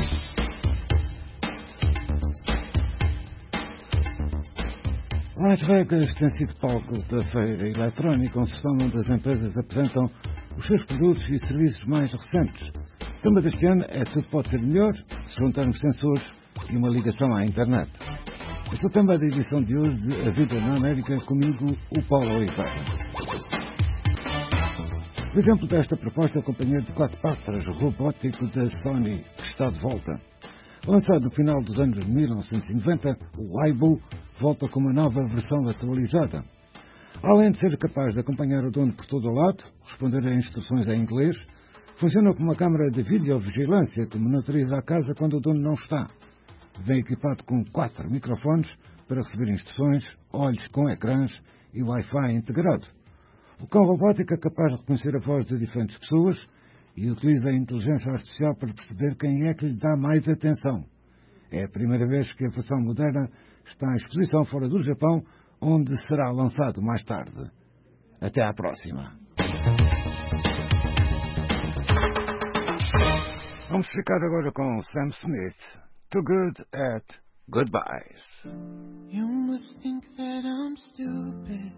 Speaker 13: Las Vegas tem sido palco da feira eletrónica, onde as empresas apresentam os seus produtos e serviços mais recentes. O tema deste ano é Tudo Pode Ser Melhor, se juntarmos sensores e uma ligação à internet. Este é o tema da edição de hoje de A Vida na América, comigo, o Paulo Oliveira. O exemplo desta proposta é o companheiro de 4 patas robótico da Sony, que está de volta. Lançado no final dos anos 1990, o Aibo volta com uma nova versão atualizada. Além de ser capaz de acompanhar o dono por todo o lado, responder a instruções em inglês, funciona como uma câmara de videovigilância que monitoriza a casa quando o dono não está. Vem equipado com 4 microfones para receber instruções, olhos com ecrãs e Wi-Fi integrado. O cão robótico é capaz de reconhecer a voz de diferentes pessoas e utiliza a inteligência artificial para perceber quem é que lhe dá mais atenção. É a primeira vez que a versão moderna está em exposição fora do Japão, onde será lançado mais tarde. Até à próxima. Vamos ficar agora com Sam Smith. Too Good at Goodbyes.
Speaker 9: You must think that I'm stupid.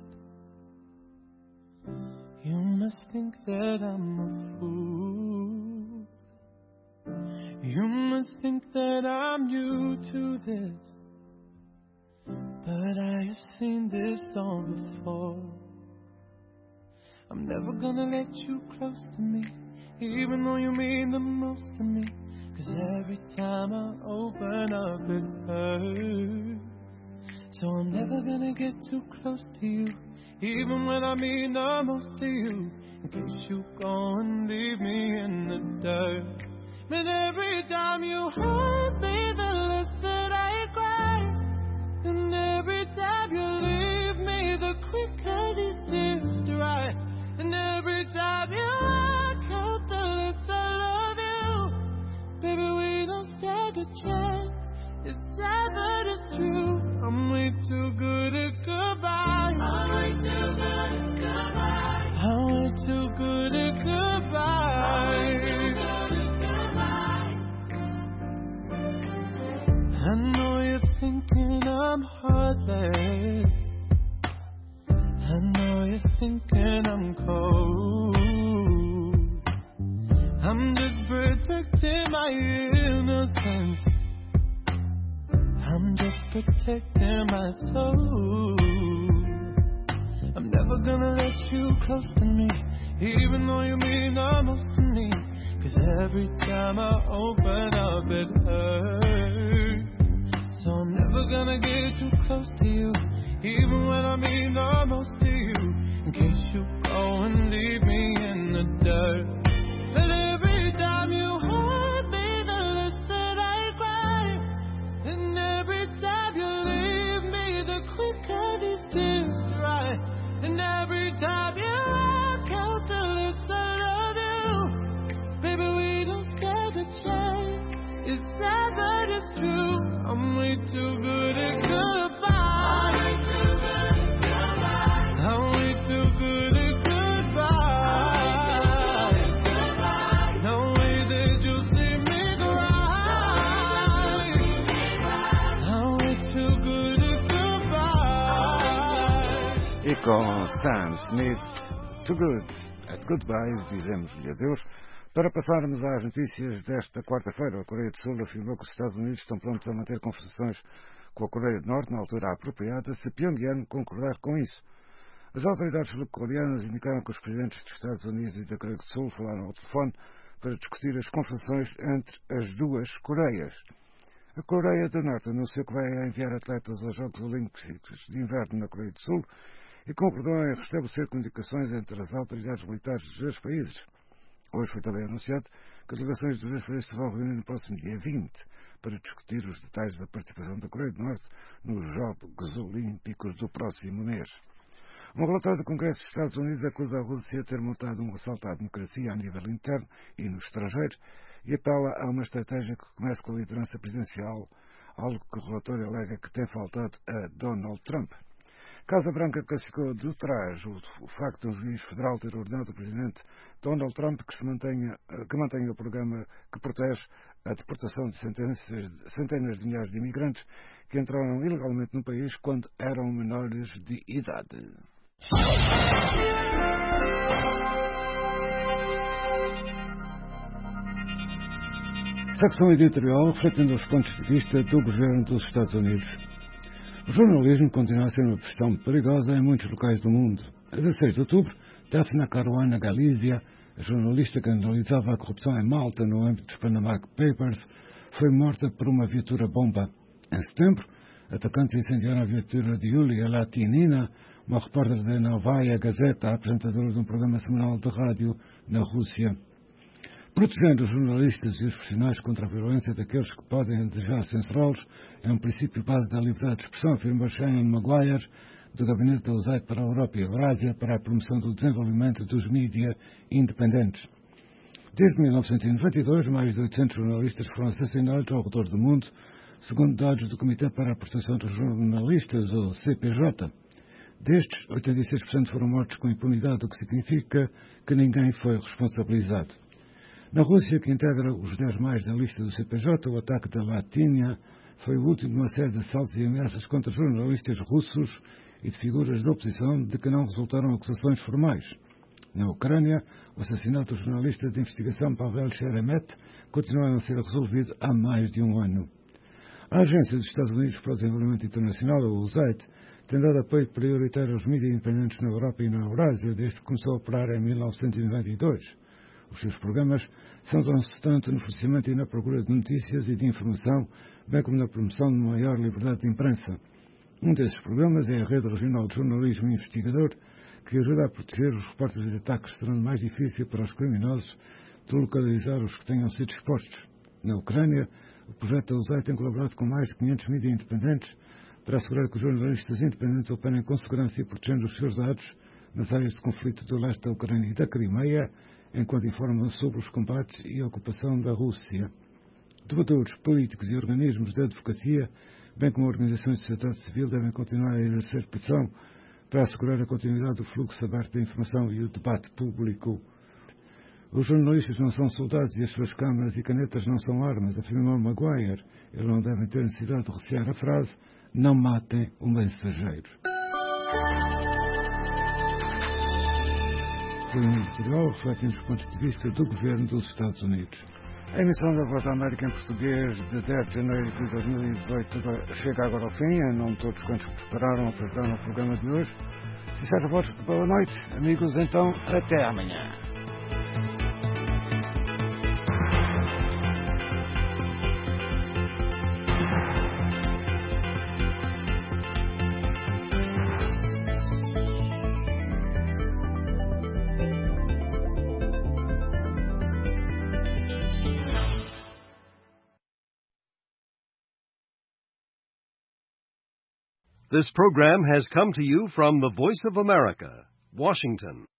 Speaker 9: You must think that I'm a fool. You must think that I'm new to this, but I have seen this song before. I'm never gonna let you close to me, even though you mean the most to me, 'cause every time I open up it hurts. So I'm never gonna get too close to you, even when I mean the most to you, in case you go and leave me in the dirt. But every time you hurt me, the less that I cry. And every time you leave me, the quicker these tears dry. And every time you walk out, the less I love you. Baby, we don't stand a chance. It's sad but it's true. I'm way too good at goodbye. I'm way too good at goodbye. I'm way too good at goodbye. I know you're thinking I'm heartless. I know you're thinking I'm cold. I'm just protecting my innocence. I'm just protecting my soul. I'm never gonna let you close to me, even though you mean the most to me, 'cause every time I open up it hurts. So I'm never gonna get too close to you, even when I mean the most to you, in case you go and leave me in the dirt. But every time you hurt me, the less that I cry, and every time you leave me, the quicker these tears dry. And every time you walk out, the less I love you. Baby, we don't stand a chance. It's sad, but it's true. I'm way too good at goodbye. I'm way too good at goodbye. I'm way too good at goodbye. No way that you see me cry. I'm way too good at goodbye.
Speaker 13: E com Sam Smith, Too Good at Goodbyes, dizemos-lhe adeus. Para passarmos às notícias desta quarta-feira, a Coreia do Sul afirmou que os Estados Unidos estão prontos a manter conversações com a Coreia do Norte na altura apropriada, se Pyongyang concordar com isso. As autoridades sul-coreanas indicaram que os presidentes dos Estados Unidos e da Coreia do Sul falaram ao telefone para discutir as conversações entre as duas Coreias. A Coreia do Norte anunciou que vai enviar atletas aos Jogos Olímpicos de Inverno na Coreia do Sul e concordou em restabelecer comunicações entre as autoridades militares dos dois países. Hoje foi também anunciado que as delegações dos dois países se vão reunir no próximo dia 20 para discutir os detalhes da participação da Coreia do Norte nos Jogos Olímpicos do próximo mês. Um relatório do Congresso dos Estados Unidos acusa a Rússia de ter montado um assalto à democracia a nível interno e no estrangeiro e apela a uma estratégia que comece com a liderança presidencial, algo que o relatório alega que tem faltado a Donald Trump. Casa Branca classificou de ultraje o facto de um juiz federal ter ordenado ao presidente Donald Trump que mantenha o programa que protege a deportação de centenas de milhares de imigrantes que entraram ilegalmente no país quando eram menores de idade. Secção editorial refletindo os pontos de vista do governo dos Estados Unidos. O jornalismo continua a ser uma profissão perigosa em muitos locais do mundo. A 16 de outubro, Daphne Caruana Galizia, a jornalista que analisava a corrupção em Malta no âmbito dos Panama Papers, foi morta por uma viatura-bomba. Em setembro, atacantes incendiaram a viatura de Yulia Latinina, uma repórter da Novaya Gazeta, apresentadora de um programa semanal de rádio na Rússia. Protegendo os jornalistas e os profissionais contra a violência daqueles que podem desejar censurá-los é um princípio base da liberdade de expressão, afirma Shane Maguire, do Gabinete da USAID para a Europa e a Eurásia para a promoção do desenvolvimento dos mídia independentes. Desde 1992, mais de 800 jornalistas foram assassinados ao redor do mundo, segundo dados do Comitê para a Proteção dos Jornalistas, o CPJ. Destes, 86% foram mortos com impunidade, o que significa que ninguém foi responsabilizado. Na Rússia, que integra os 10 mais da lista do CPJ, o ataque da Latínia foi o último de uma série de assaltos e ameaças contra jornalistas russos e de figuras da oposição de que não resultaram acusações formais. Na Ucrânia, o assassinato do jornalista de investigação Pavel Sheremet continua a não ser resolvido há mais de um ano. A Agência dos Estados Unidos para o Desenvolvimento Internacional, a USAID, tem dado apoio prioritário aos mídias independentes na Europa e na Eurásia desde que começou a operar em 1992. Os seus programas centram-se tanto no fornecimento e na procura de notícias e de informação, bem como na promoção de maior liberdade de imprensa. Um desses programas é a Rede Regional de Jornalismo Investigador, que ajuda a proteger os repórteres de ataques, tornando mais difícil para os criminosos de localizar os que tenham sido expostos. Na Ucrânia, o projeto da USAID tem colaborado com mais de 500 mídias independentes para assegurar que os jornalistas independentes operem com segurança e protegendo os seus dados nas áreas de conflito do leste da Ucrânia e da Crimeia, enquanto informam sobre os combates e a ocupação da Rússia. Debatedores, políticos e organismos de advocacia, bem como organizações de sociedade civil, devem continuar a exercer pressão para assegurar a continuidade do fluxo aberto da informação e o debate público. Os jornalistas não são soldados e as suas câmaras e canetas não são armas, afirmou Maguire. Eles não devem ter necessidade de recear a frase "não matem o mensageiro". Foi um editorial refletindo os pontos de vista do governo dos Estados Unidos. A emissão da Voz da América em português de 10 de janeiro de 2018 chega agora ao fim. Em nome de todos quantos prepararam ou prepararam o programa de hoje. Sinceros votos de boa noite. Amigos, então, até amanhã.
Speaker 10: This program has come to you from the Voice of America, Washington.